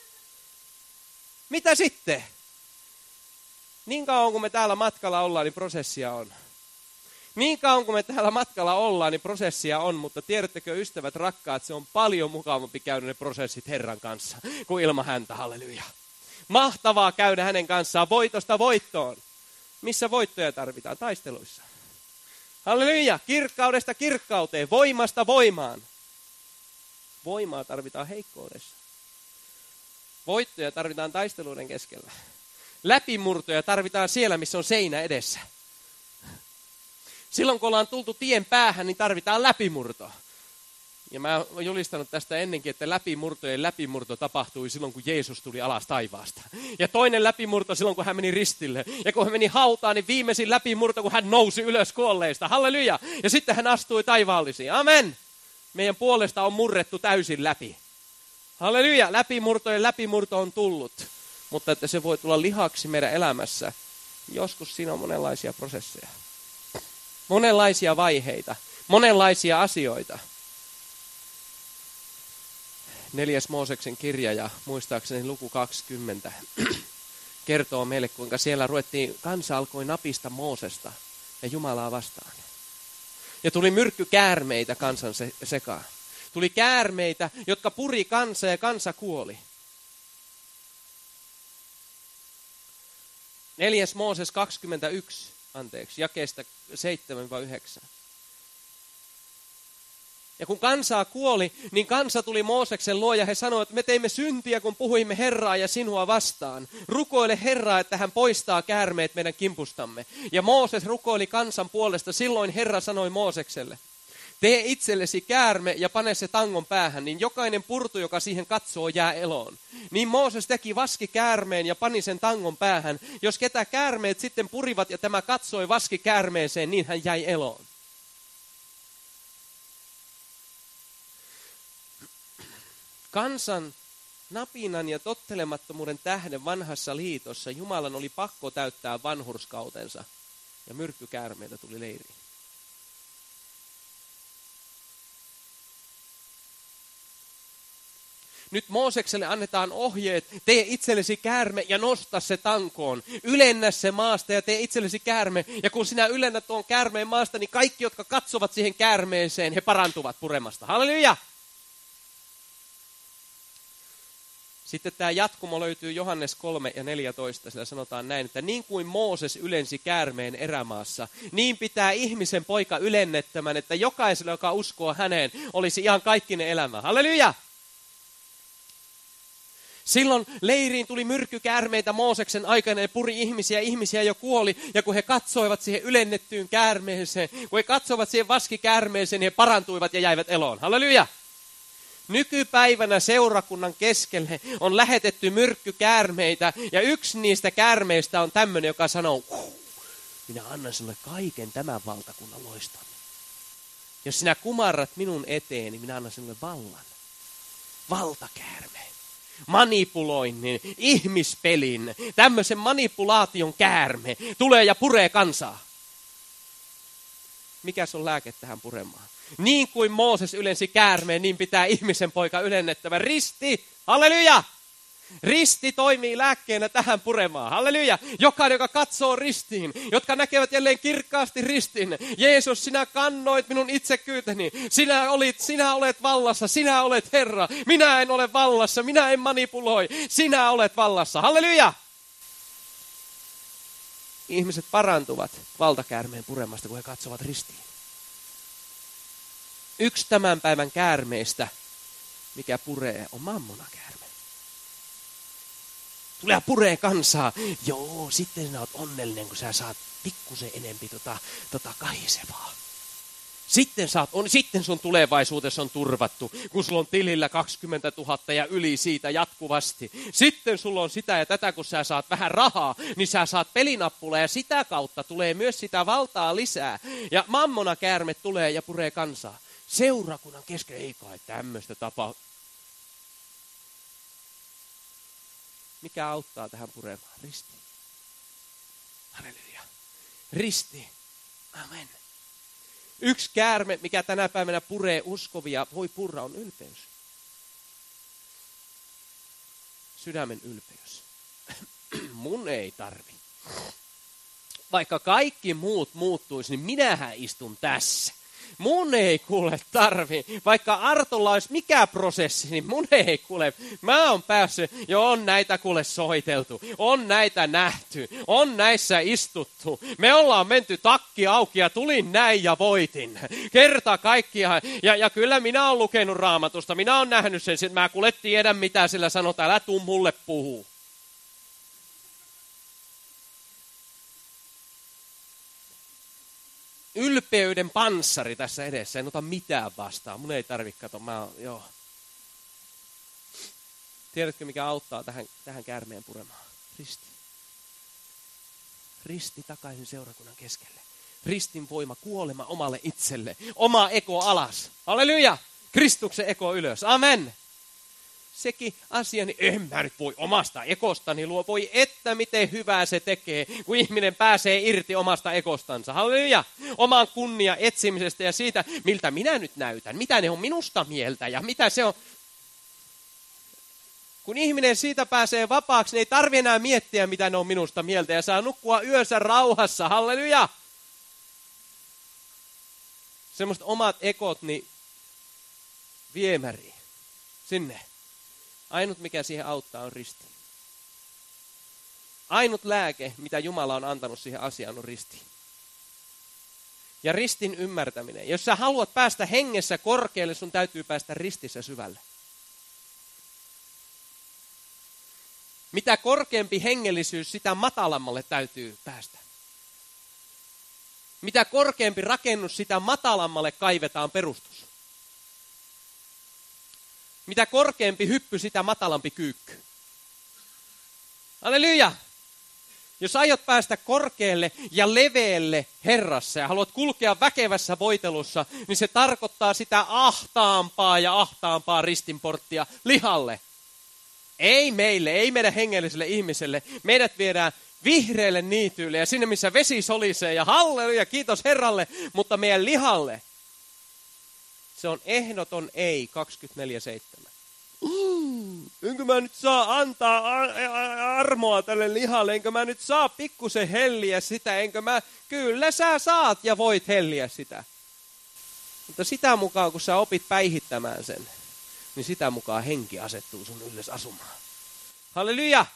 A: Mitä sitten? Niin kauan kun me täällä matkalla ollaan, niin prosessia on. Niin kauan kun me täällä matkalla ollaan, niin prosessia on, mutta tiedättekö ystävät rakkaat, se on paljon mukavampi käydä ne prosessit Herran kanssa kuin ilman häntä, halleluja. Mahtavaa käydä hänen kanssaan voitosta voittoon. Missä voittoja tarvitaan? Taisteluissa. Halleluja, kirkkaudesta kirkkauteen, voimasta voimaan. Voimaa tarvitaan heikkoudessa. Voittoja tarvitaan taisteluiden keskellä. Läpimurtoja tarvitaan siellä, missä on seinä edessä. Silloin kun ollaan tultu tien päähän, niin tarvitaan läpimurto. Ja mä oon julistanut tästä ennenkin, että läpimurtojen läpimurto tapahtui silloin, kun Jeesus tuli alas taivaasta. Ja toinen läpimurto silloin, kun hän meni ristille. Ja kun hän meni hautaan, niin viimeisin läpimurto, kun hän nousi ylös kuolleista. Halleluja! Ja sitten hän astui taivaallisiin. Amen! Meidän puolesta on murrettu täysin läpi. Halleluja! Läpimurtojen läpimurto on tullut. Mutta että se voi tulla lihaksi meidän elämässä. Joskus siinä on monenlaisia prosesseja. Monenlaisia vaiheita. Monenlaisia asioita. Neljäs Mooseksen kirja ja muistaakseni luku kaksikymmentä kertoo meille, kuinka siellä ruvettiin, kansa alkoi napista Moosesta ja Jumalaa vastaan. Ja tuli myrkkykäärmeitä kansan se, sekaan. Tuli käärmeitä, jotka puri kansa ja kansa kuoli. Neljäs Mooses kaksikymmentäyksi, anteeksi, jakeesta seitsemän yhdeksän. Ja kun kansaa kuoli, niin kansa tuli Mooseksen luo ja he sanoivat, että me teimme syntiä, kun puhuimme Herraa ja sinua vastaan. Rukoile Herraa, että hän poistaa käärmeet meidän kimpustamme. Ja Mooses rukoili kansan puolesta. Silloin Herra sanoi Moosekselle, tee itsellesi käärme ja pane se tangon päähän, niin jokainen purtu, joka siihen katsoo, jää eloon. Niin Mooses teki vaski käärmeen ja pani sen tangon päähän. Jos ketä käärmeet sitten purivat ja tämä katsoi vaski käärmeeseen, niin hän jäi eloon. Kansan napinan ja tottelemattomuuden tähden vanhassa liitossa Jumalan oli pakko täyttää vanhurskautensa ja myrkkykäärmeitä tuli leiriin. Nyt Moosekselle annetaan ohjeet, tee itsellesi käärme ja nosta se tankoon. Ylennä se maasta ja tee itsellesi käärme. Ja kun sinä ylennät tuon käärmeen maasta, niin kaikki, jotka katsovat siihen käärmeeseen, he parantuvat puremasta. Halleluja! Sitten tämä jatkumo löytyy Johannes kolme ja neljätoista, sillä sanotaan näin, että niin kuin Mooses ylensi käärmeen erämaassa, niin pitää ihmisen poika ylennettömän, että jokaisella, joka uskoo häneen, olisi ihan kaikkinen elämä. Halleluja! Silloin leiriin tuli myrkkykäärmeitä Mooseksen aikana ja puri ihmisiä, ihmisiä jo kuoli. Ja kun he katsoivat siihen ylennettyyn käärmeeseen, kun he katsoivat siihen vaskikäärmeeseen, niin he parantuivat ja jäivät eloon. Halleluja! Nykypäivänä seurakunnan keskelle on lähetetty myrkkykäärmeitä ja yksi niistä käärmeistä on tämmöinen, joka sanoo, minä annan sinulle kaiken tämän valtakunnan loiston. Jos sinä kumarrat minun eteeni, minä annan sinulle vallan. Valtakäärme. Manipuloinnin, ihmispelin, tämmöisen manipulaation käärme tulee ja puree kansaa. Mikäs on lääke tähän puremaan? Niin kuin Mooses ylensi käärmeen, niin pitää ihmisen poika ylennettävä. Risti, halleluja! Risti toimii lääkkeenä tähän puremaan. Halleluja! Jokainen, joka katsoo ristiin, jotka näkevät jälleen kirkkaasti ristin. Jeesus, sinä kannoit minun itsekyyteni. Sinä, olit, sinä olet vallassa, sinä olet Herra. Minä en ole vallassa, minä en manipuloi. Sinä olet vallassa. Halleluja! Ihmiset parantuvat valtakäärmeen puremasta, kun he katsovat ristiin. Yksi tämän päivän käärmeistä, mikä puree, on mammonakäärme. Tulee puree kansaa. Joo, sitten sinä oot onnellinen, kun sä saat pikkusen enempi tota, tota kahisevaa. Sitten, saat, on, sitten sun tulevaisuudessa on turvattu, kun sulla on tilillä kaksikymmentätuhatta ja yli siitä jatkuvasti. Sitten sulla on sitä ja tätä, kun sä saat vähän rahaa, niin sä saat pelinappula ja sitä kautta tulee myös sitä valtaa lisää. Ja mammonakäärme tulee ja puree kansaa. Seurakunnan kesken ei kai tämmöistä tapaa. Mikä auttaa tähän puremaan? Risti. Halleluja. Risti. Amen. Yksi käärme, mikä tänä päivänä puree uskovia, voi purra, on ylpeys. Sydämen ylpeys. Mun ei tarvi. Vaikka kaikki muut muuttuisi, niin minähän istun tässä. Mun ei kuule tarvi. Vaikka Artolla olisi mikä prosessi, niin mun ei kuule. Mä oon päässyt ja on näitä kuule soiteltu. On näitä nähty. On näissä istuttu. Me ollaan menty takki auki ja tulin näin ja voitin. Kerta kaikkiaan. Ja, ja kyllä minä oon lukenut Raamatusta. Minä oon nähnyt sen. Mä kuule tiedän mitä sillä sanotaan. Älä tuu mulle puhuu. ylpeyden panssari tässä edessä. En ota mitään vastaan. Mun ei tarvitse katsoa. Mä oon, joo. Tiedätkö, mikä auttaa tähän, tähän käärmeen puremaan? Risti. Risti takaisin seurakunnan keskelle. Ristin voima, kuolema omalle itselle. Oma eko alas. Halleluja! Kristuksen eko ylös. Amen. Sekin asia, niin en mä nyt voi omasta ekostani luo. Voi että miten hyvää se tekee, kun ihminen pääsee irti omasta ekostansa. Halleluja! Oman kunnia etsimisestä ja siitä, miltä minä nyt näytän. Mitä ne on minusta mieltä ja mitä se on. Kun ihminen siitä pääsee vapaaksi, niin ei tarvitse enää miettiä, mitä ne on minusta mieltä. Ja saa nukkua yönsä rauhassa. Halleluja! Semmoiset omat ekot, niin viemäriin. Sinne. Ainut, mikä siihen auttaa, on risti. Ainut lääke, mitä Jumala on antanut siihen asiaan, on risti. Ja ristin ymmärtäminen. Jos sä haluat päästä hengessä korkealle, sun täytyy päästä ristissä syvälle. Mitä korkeampi hengellisyys, sitä matalammalle täytyy päästä. Mitä korkeampi rakennus, sitä matalammalle kaivetaan perustus. Mitä korkeampi hyppy, sitä matalampi kyykky. Halleluja! Jos aiot päästä korkealle ja leveälle Herrassa ja haluat kulkea väkevässä voitelussa, niin se tarkoittaa sitä ahtaampaa ja ahtaampaa ristinporttia lihalle. Ei meille, ei meidän hengelliselle ihmiselle. Meidät viedään vihreälle niityille ja sinne, missä vesi solisee ja halleluja, kiitos Herralle, mutta meidän lihalle se on ehdoton ei kaksikymmentäneljä seitsemän. Mm, enkö mä nyt saa antaa armoa tälle lihalle, enkö mä nyt saa pikkusen helliä sitä, enkö mä, kyllä sä saat ja voit helliä sitä. Mutta sitä mukaan, kun sä opit päihittämään sen, niin sitä mukaan henki asettuu sun ylles asumaan. Halleluja!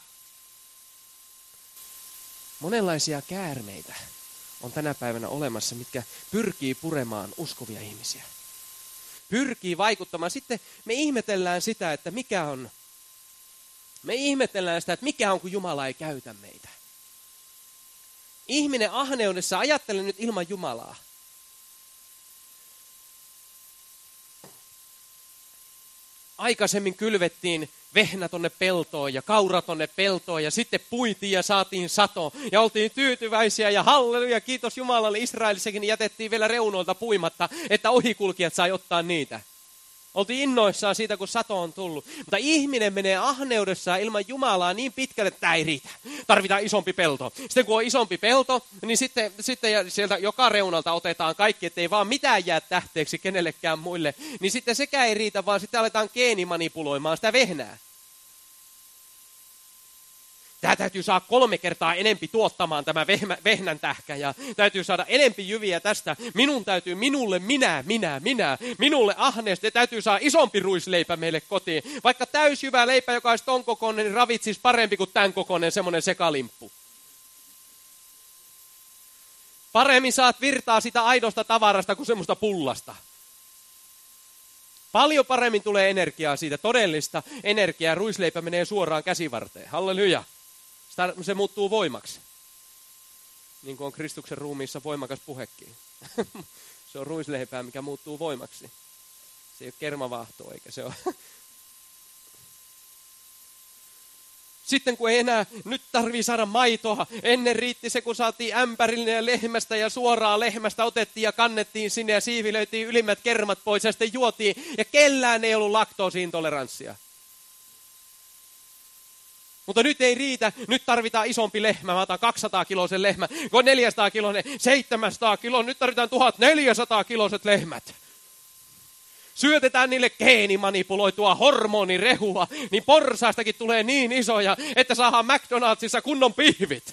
A: Monenlaisia käärmeitä on tänä päivänä olemassa, mitkä pyrkii puremaan uskovia ihmisiä. Pyrkii vaikuttamaan. Sitten me ihmetellään sitä, että mikä on, me ihmetellään sitä, että mikä on, kun Jumala ei käytä meitä. Ihminen ahneudessa ajattelee nyt ilman Jumalaa. Aikaisemmin kylvettiin vehnä tonne peltoon ja kaura tonne peltoon ja sitten puitiin ja saatiin sato ja oltiin tyytyväisiä ja halleluja, kiitos Jumalalle, Israelissakin jätettiin vielä reunoilta puimatta, että ohikulkijat sai ottaa niitä. Oltiin innoissaan siitä, kun sato on tullut. Mutta ihminen menee ahneudessaan ilman Jumalaa niin pitkälle, että tämä ei riitä. Tarvitaan isompi pelto. Sitten kun on isompi pelto, niin sitten, sitten sieltä joka reunalta otetaan kaikki, ettei vaan mitään jää tähteeksi kenellekään muille. Niin sitten sekään ei riitä, vaan sitten aletaan geenimanipuloimaan sitä vehnää. Tämä täytyy saada kolme kertaa enempi tuottamaan tämä vehnän tähkä ja täytyy saada enempi jyviä tästä. Minun täytyy, minulle, minä, minä, minä, minulle ahneesti. Täytyy saada isompi ruisleipä meille kotiin. Vaikka täysjyvä leipä, joka olisi ton kokoinen, niin ravitsisi parempi kuin tämän kokoinen semmoinen sekalimppu. Paremmin saat virtaa sitä aidosta tavarasta kuin semmoista pullasta. Paljon paremmin tulee energiaa siitä, todellista energiaa. Ruisleipä menee suoraan käsivarteen. Halleluja. Se muuttuu voimaksi. Niin kuin on Kristuksen ruumiissa voimakas puhekin. Se on ruisleipää, mikä muuttuu voimaksi. Se ei ole kermavaahtoa, eikä se ole. Sitten kun ei enää, nyt tarvii saada maitoa. Ennen riitti se, kun saatiin ämpärillinen lehmästä ja suoraan lehmästä otettiin ja kannettiin sinne ja siivilöitiin ylimmät kermat pois ja sitten juotiin. Ja kellään ei ollut laktoosiintoleranssia. Mutta nyt ei riitä, nyt tarvitaan isompi lehmä, mä otan kaksisataa kiloisen lehmä, kun on neljäsataa kiloinen, seitsemänsataa kiloa, nyt tarvitaan tuhatneljäsataa kiloiset lehmät. Syötetään niille geenimanipuloitua hormonirehua, niin porsaastakin tulee niin isoja, että saadaan McDonaldsissa kunnon pihvit.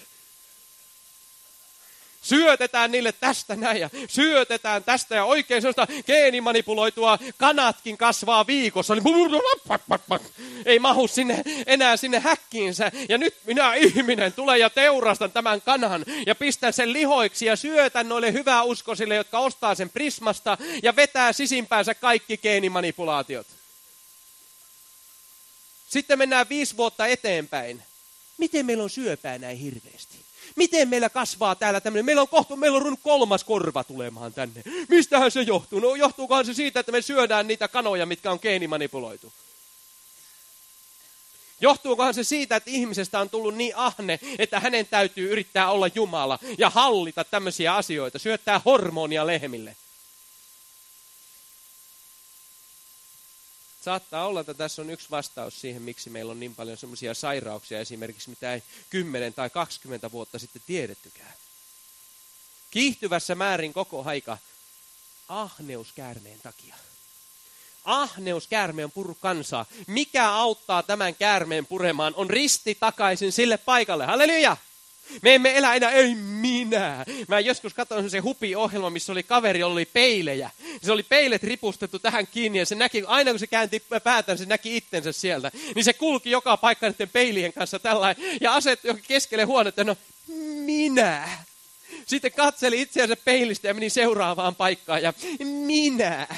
A: Syötetään niille tästä näin ja syötetään tästä ja oikein sellaista geenimanipuloitua kanatkin kasvaa viikossa. Ei mahu sinne, enää sinne häkkiinsä. Ja nyt minä ihminen tulen ja teurastan tämän kanan ja pistän sen lihoiksi ja syötän noille hyväuskoisille, jotka ostaa sen Prismasta ja vetää sisimpäänsä kaikki geenimanipulaatiot. Sitten mennään viisi vuotta eteenpäin. Miten meillä on syöpää näin hirveästi? Miten meillä kasvaa täällä tämmöinen? Meillä on kohta, meillä on ruvennut kolmas korva tulemaan tänne. Mistähän se johtuu? No johtuukohan se siitä, että me syödään niitä kanoja, mitkä on geenimanipuloitu? Johtuukohan se siitä, että ihmisestä on tullut niin ahne, että hänen täytyy yrittää olla Jumala ja hallita tämmöisiä asioita, syöttää hormonia lehmille? Saattaa olla, että tässä on yksi vastaus siihen, miksi meillä on niin paljon semmoisia sairauksia esimerkiksi, mitä ei kymmenen tai kaksikymmentä vuotta sitten tiedettykään. Kiihtyvässä määrin koko aika ahneuskäärmeen takia. Ahneus käärmeen puru kansaa. Mikä auttaa tämän käärmeen puremaan on risti takaisin sille paikalle. Halleluja! Me emme elä enää, ei minä. Mä joskus katsoin se hupi-ohjelma, missä oli kaveri, jolla oli peilejä. Se oli peilet ripustettu tähän kiinni ja se näki, aina kun se käänti päätään, se näki itsensä sieltä. Niin se kulki joka paikka näiden peilien kanssa tällainen ja asettui johonkin keskelle huonetta, no minä. Sitten katseli itseänsä peilistä ja meni seuraavaan paikkaan ja minä.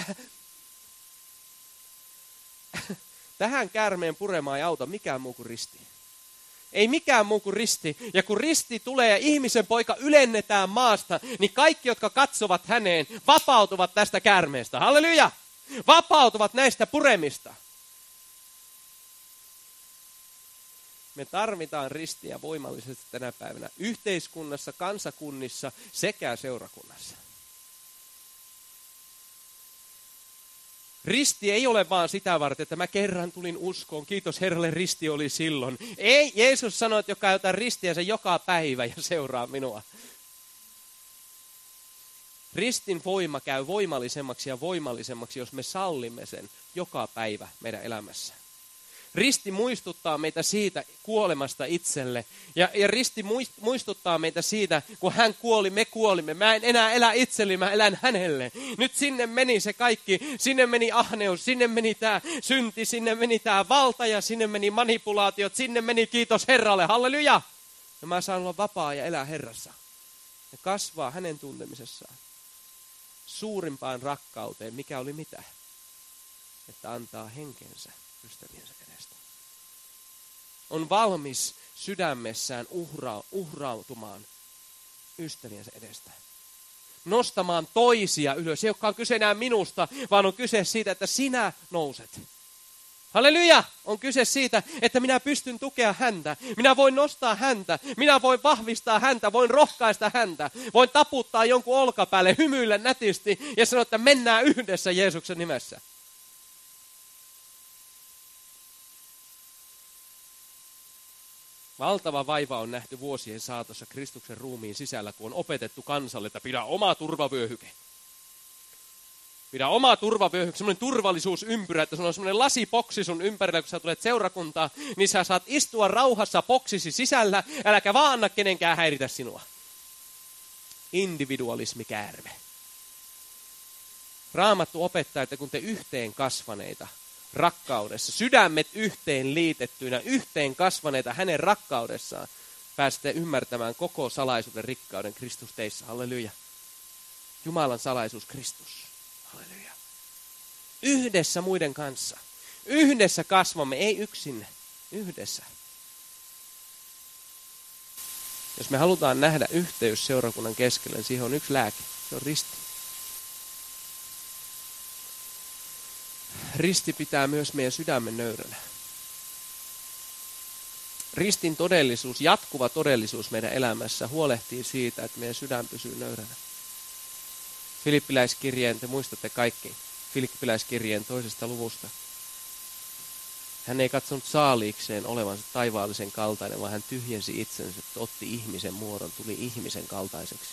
A: Tähän käärmeen puremaan ei auta mikään muu kuin risti. Ei mikään muu kuin risti. Ja kun risti tulee ja ihmisen poika ylennetään maasta, niin kaikki, jotka katsovat häneen, vapautuvat tästä käärmeestä. Halleluja! Vapautuvat näistä puremista. Me tarvitaan ristiä voimallisesti tänä päivänä yhteiskunnassa, kansakunnissa sekä seurakunnassa. Risti ei ole vaan sitä varten, että mä kerran tulin uskoon, kiitos Herralle, risti oli silloin. Ei, Jeesus sanoi, että joka käytän ristiänsä joka päivä ja seuraa minua. Ristin voima käy voimallisemmaksi ja voimallisemmaksi, jos me sallimme sen joka päivä meidän elämässä. Risti muistuttaa meitä siitä kuolemasta itselle. Ja, ja risti muistuttaa meitä siitä, kun hän kuoli, me kuolimme. Mä en enää elä itselleni, mä elän hänelle. Nyt sinne meni se kaikki. Sinne meni ahneus, sinne meni tämä synti, sinne meni tämä valta ja sinne meni manipulaatiot. Sinne meni kiitos Herralle, halleluja. Ja mä saan olla vapaa ja elää Herrassa. Ja kasvaa hänen tuntemisessaan. Suurimpaan rakkauteen, mikä oli mitä? Että antaa henkensä ystäviensä edestä. On valmis sydämessään uhra, uhrautumaan ystäviensä edestä. Nostamaan toisia ylös. Ei olekaan kyse enää minusta, vaan on kyse siitä, että sinä nouset. Halleluja! On kyse siitä, että minä pystyn tukea häntä. Minä voin nostaa häntä. Minä voin vahvistaa häntä. Voin rohkaista häntä. Voin taputtaa jonkun olkapäälle, hymyillä nätisti ja sanoa, että mennään yhdessä Jeesuksen nimessä. Valtava vaiva on nähty vuosien saatossa Kristuksen ruumiin sisällä, kun on opetettu kansalle, että pidä oma turvavyöhyke. Pidä oma turvavyöhyke, semmoinen turvallisuusympyrä, että sulla on semmoinen lasiboksi sun ympärillä, kun sä tulet seurakuntaan, niin sä saat istua rauhassa boksisi sisällä, äläkä vaan anna kenenkään häiritä sinua. Individualismikäärme. Raamattu opettaa, että kun te yhteen kasvaneita, rakkaudessa, sydämet yhteen liitettyinä, yhteen kasvaneita hänen rakkaudessaan, pääsette ymmärtämään koko salaisuuden rikkauden Kristus teissä. Halleluja. Jumalan salaisuus Kristus. Halleluja. Yhdessä muiden kanssa. Yhdessä kasvamme, ei yksin. Yhdessä. Jos me halutaan nähdä yhteys seurakunnan keskellä, niin siihen on yksi lääke. Se on risti. Risti pitää myös meidän sydämen nöyränä. Ristin todellisuus, jatkuva todellisuus meidän elämässä huolehtii siitä, että meidän sydän pysyy nöyränä. Filippiläiskirjeen, te muistatte kaikki, Filippiläiskirjeen toisesta luvusta. Hän ei katsonut saaliikseen olevansa taivaallisen kaltainen, vaan hän tyhjensi itsensä, otti ihmisen muodon, tuli ihmisen kaltaiseksi.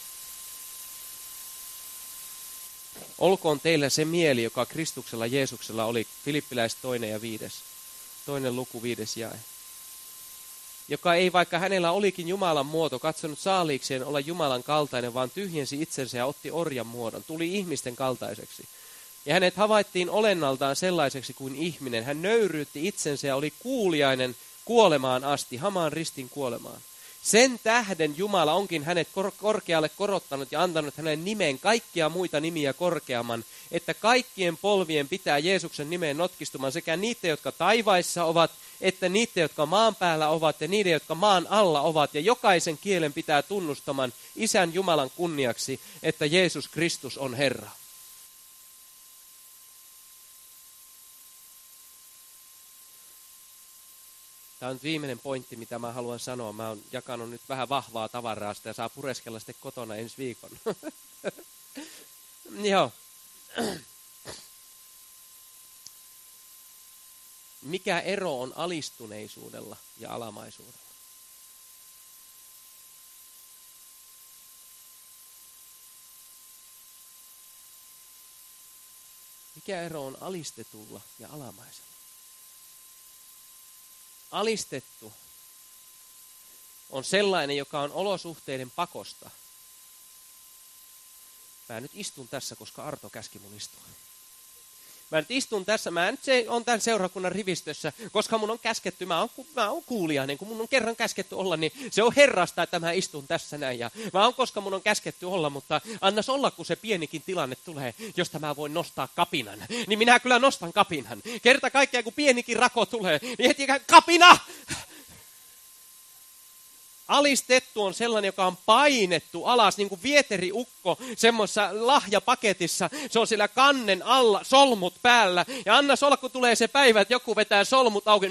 A: Olkoon teillä se mieli, joka Kristuksella Jeesuksella oli, Filippiläis toinen ja viides, toinen luku viides jae. Joka ei, vaikka hänellä olikin Jumalan muoto, katsonut saaliikseen olla Jumalan kaltainen, vaan tyhjensi itsensä ja otti orjan muodon, tuli ihmisten kaltaiseksi. Ja hänet havaittiin olennaltaan sellaiseksi kuin ihminen. Hän nöyryytti itsensä ja oli kuuliainen kuolemaan asti, hamaan ristin kuolemaan. Sen tähden Jumala onkin hänet kor- korkealle korottanut ja antanut hänen nimeen kaikkia muita nimiä korkeamman, että kaikkien polvien pitää Jeesuksen nimeen notkistumaan sekä niitä, jotka taivaissa ovat, että niitä, jotka maan päällä ovat ja niiden, jotka maan alla ovat. Ja jokaisen kielen pitää tunnustaman Isän Jumalan kunniaksi, että Jeesus Kristus on Herra. Tämä on viimeinen pointti, mitä mä haluan sanoa. Mä oon jakanut nyt vähän vahvaa tavaraa, sitä saa pureskella sitten kotona ensi viikon. Joo. Mikä ero on alistuneisuudella ja alamaisuudella? Mikä ero on alistetulla ja alamaisella? Alistettu on sellainen, joka on olosuhteiden pakosta. Mä nyt istun tässä, koska Arto käski mun istua. Mä nyt istun tässä, mä nyt se on tämän seurakunnan rivistössä, koska mun on käsketty, mä oon, mä oon kuulijainen, kun mun on kerran käsketty olla, niin se on Herrasta, että mä istun tässä näin. Ja mä oon, koska mun on käsketty olla, mutta annas olla, kun se pienikin tilanne tulee, josta mä voin nostaa kapinan. Niin minä kyllä nostan kapinan. Kerta kaikkiaan, kun pienikin rako tulee, niin heti kapina! Alistettu on sellainen, joka on painettu alas, niin kuin vieteriukko semmoisessa lahjapaketissa. Se on siellä kannen alla, solmut päällä. Ja annas olla, kun tulee se päivä, että joku vetää solmut auki.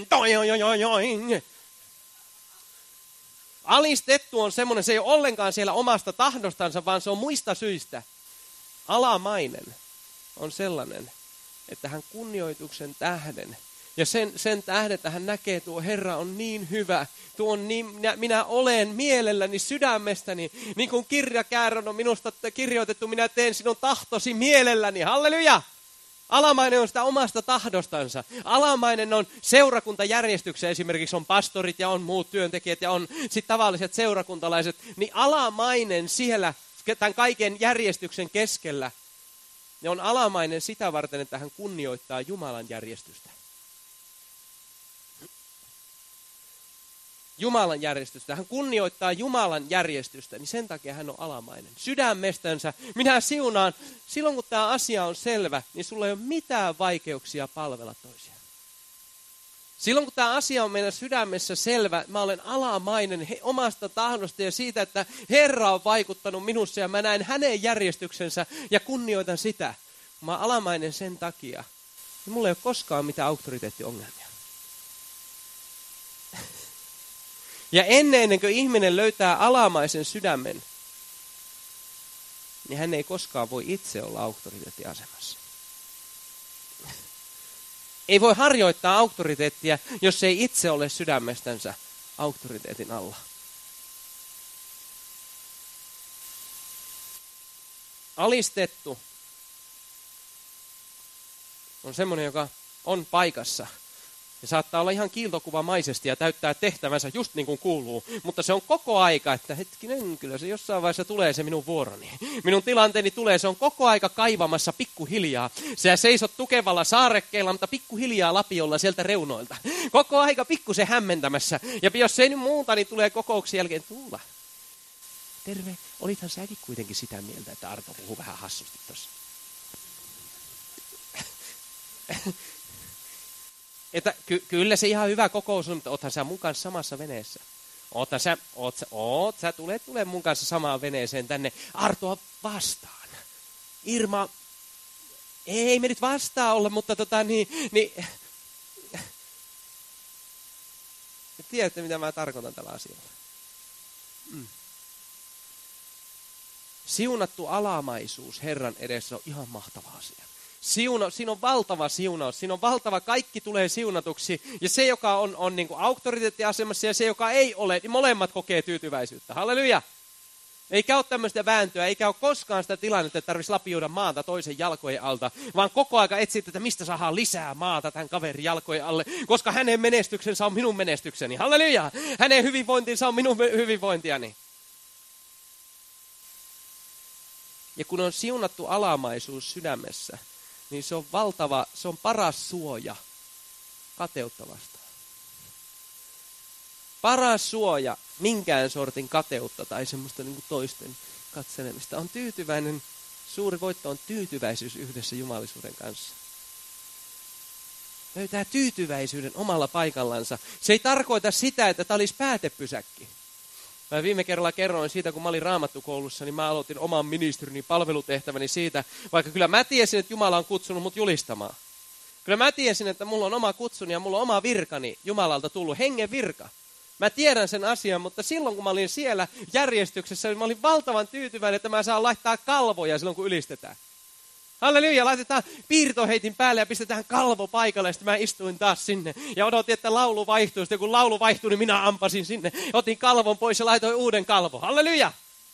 A: Alistettu on semmoinen, se ei ole ollenkaan siellä omasta tahdostansa, vaan se on muista syistä. Alamainen on sellainen, että hän kunnioituksen tähden. Ja sen, sen tähden, että hän näkee, tuo Herra on niin hyvä. Tuo on niin, minä, minä olen mielelläni sydämestäni. Niin kuin kirjakäärön on minusta kirjoitettu, minä teen sinun tahtosi mielelläni. Halleluja! Alamainen on sitä omasta tahdostansa. Alamainen on seurakuntajärjestyksessä. Esimerkiksi on pastorit ja on muut työntekijät ja on sitten tavalliset seurakuntalaiset. Niin alamainen siellä tämän kaiken järjestyksen keskellä. Ne on alamainen sitä varten, että hän kunnioittaa Jumalan järjestystä. Jumalan järjestystä. Hän kunnioittaa Jumalan järjestystä, niin sen takia hän on alamainen. Sydämestänsä minä siunaan. Silloin kun tämä asia on selvä, niin sulla ei ole mitään vaikeuksia palvella toisia. Silloin kun tämä asia on meidän sydämessä selvä, mä olen alamainen he, omasta tahdosta ja siitä, että Herra on vaikuttanut minussa ja mä näen hänen järjestyksensä ja kunnioitan sitä. Mä olen alamainen sen takia, niin mulla ei ole koskaan mitään auktoriteettiongelmia. Ja ennen, ennen kuin ihminen löytää alamaisen sydämen, niin hän ei koskaan voi itse olla auktoriteettiasemassa. Ei voi harjoittaa auktoriteettia, jos ei itse ole sydämestänsä auktoriteetin alla. Alistettu on semmoinen, joka on paikassa. Ja saattaa olla ihan kiiltokuvamaisesti ja täyttää tehtävänsä just niin kuin kuuluu. Mutta se on koko aika, että hetkinen, kyllä se jossain vaiheessa tulee se minun vuoroni. Minun tilanteeni tulee, se on koko aika kaivamassa pikkuhiljaa. Sä seisot tukevalla saarekkeella, mutta pikkuhiljaa lapiolla sieltä reunoilta. Koko aika pikkusen hämmentämässä. Ja jos ei nyt muuta, niin tulee kokouksen jälkeen tulla. Terve, olithan säkin kuitenkin sitä mieltä, että Arto puhuu vähän hassusti tuossa. Että ky- kyllä se ihan hyvä kokous on, mutta oothan sä mun kanssa samassa veneessä. Oothan sä, oot sä, oot sä, tule, tule mun kanssa samaan veneeseen tänne Artoa vastaan. Irma, ei me nyt vastaan olla, mutta tota niin, niin tiedätte mitä mä tarkoitan tällä asialla. Mm. Siunattu alamaisuus Herran edessä on ihan mahtava asia. Siuna, siinä on valtava siunaus, siinä on valtava, kaikki tulee siunatuksi. Ja se, joka on, on niin kuin auktoriteettiasemassa ja se, joka ei ole, niin molemmat kokee tyytyväisyyttä. Halleluja! Eikä ole tämmöistä vääntöä, eikä ole koskaan sitä tilannetta, että tarvitsisi lapioida maata toisen jalkojen alta, vaan koko aika etsit, että mistä saadaan lisää maata tämän kaverin jalkojen alle, koska hänen menestyksensä on minun menestykseni. Halleluja! Hänen hyvinvointinsa on minun hyvinvointiani. Ja kun on siunattu alamaisuus sydämessä, niin se on valtava, se on paras suoja kateutta vastaan. Paras suoja minkään sortin kateutta tai semmoista niin kuin toisten katselemista. On tyytyväinen, suuri voitto on tyytyväisyys yhdessä jumalisuuden kanssa. Löytää tyytyväisyyden omalla paikallansa. Se ei tarkoita sitä, että tämä olisi päätepysäkki. Mä viime kerralla kerroin siitä, kun mä olin raamattukoulussa, niin mä aloitin oman ministerini palvelutehtäväni siitä, vaikka kyllä mä tiesin, että Jumala on kutsunut mut julistamaan. Kyllä mä tiesin, että mulla on oma kutsuni ja mulla on oma virkani Jumalalta tullut, hengen virka. Mä tiedän sen asian, mutta silloin kun mä olin siellä järjestyksessä, niin mä olin valtavan tyytyväinen, että mä saan laittaa kalvoja silloin kun ylistetään. Halleluja, laitetaan piirtoheitin päälle ja pistetään kalvo paikalle, ja sitten mä istuin taas sinne ja odotin, että laulu vaihtuu. Sitten kun laulu vaihtui, niin minä ampasin sinne, otin kalvon pois ja laitoin uuden kalvon. Halleluja!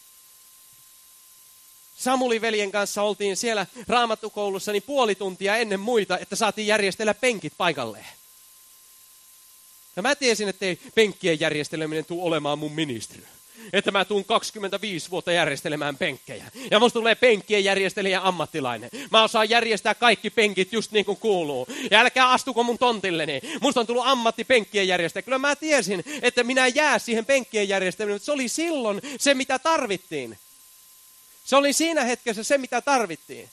A: Samuli veljen kanssa oltiin siellä raamattukoulussa niin puoli tuntia ennen muita, että saatiin järjestellä penkit paikalleen. Ja mä tiesin, että ei penkkien järjesteleminen tule olemaan mun ministry. Että mä tuun kaksikymmentäviisi vuotta järjestelemään penkkejä. Ja musta tulee penkkien järjestelijä ammattilainen. Mä osaan järjestää kaikki penkit just niin kuin kuuluu. Ja älkää astuko mun tontilleni. Musta on tullut ammatti penkkien järjestäjä. Kyllä mä tiesin, että minä jää siihen penkkien järjestelmään. Mutta se oli silloin se, mitä tarvittiin. Se oli siinä hetkessä se, mitä tarvittiin.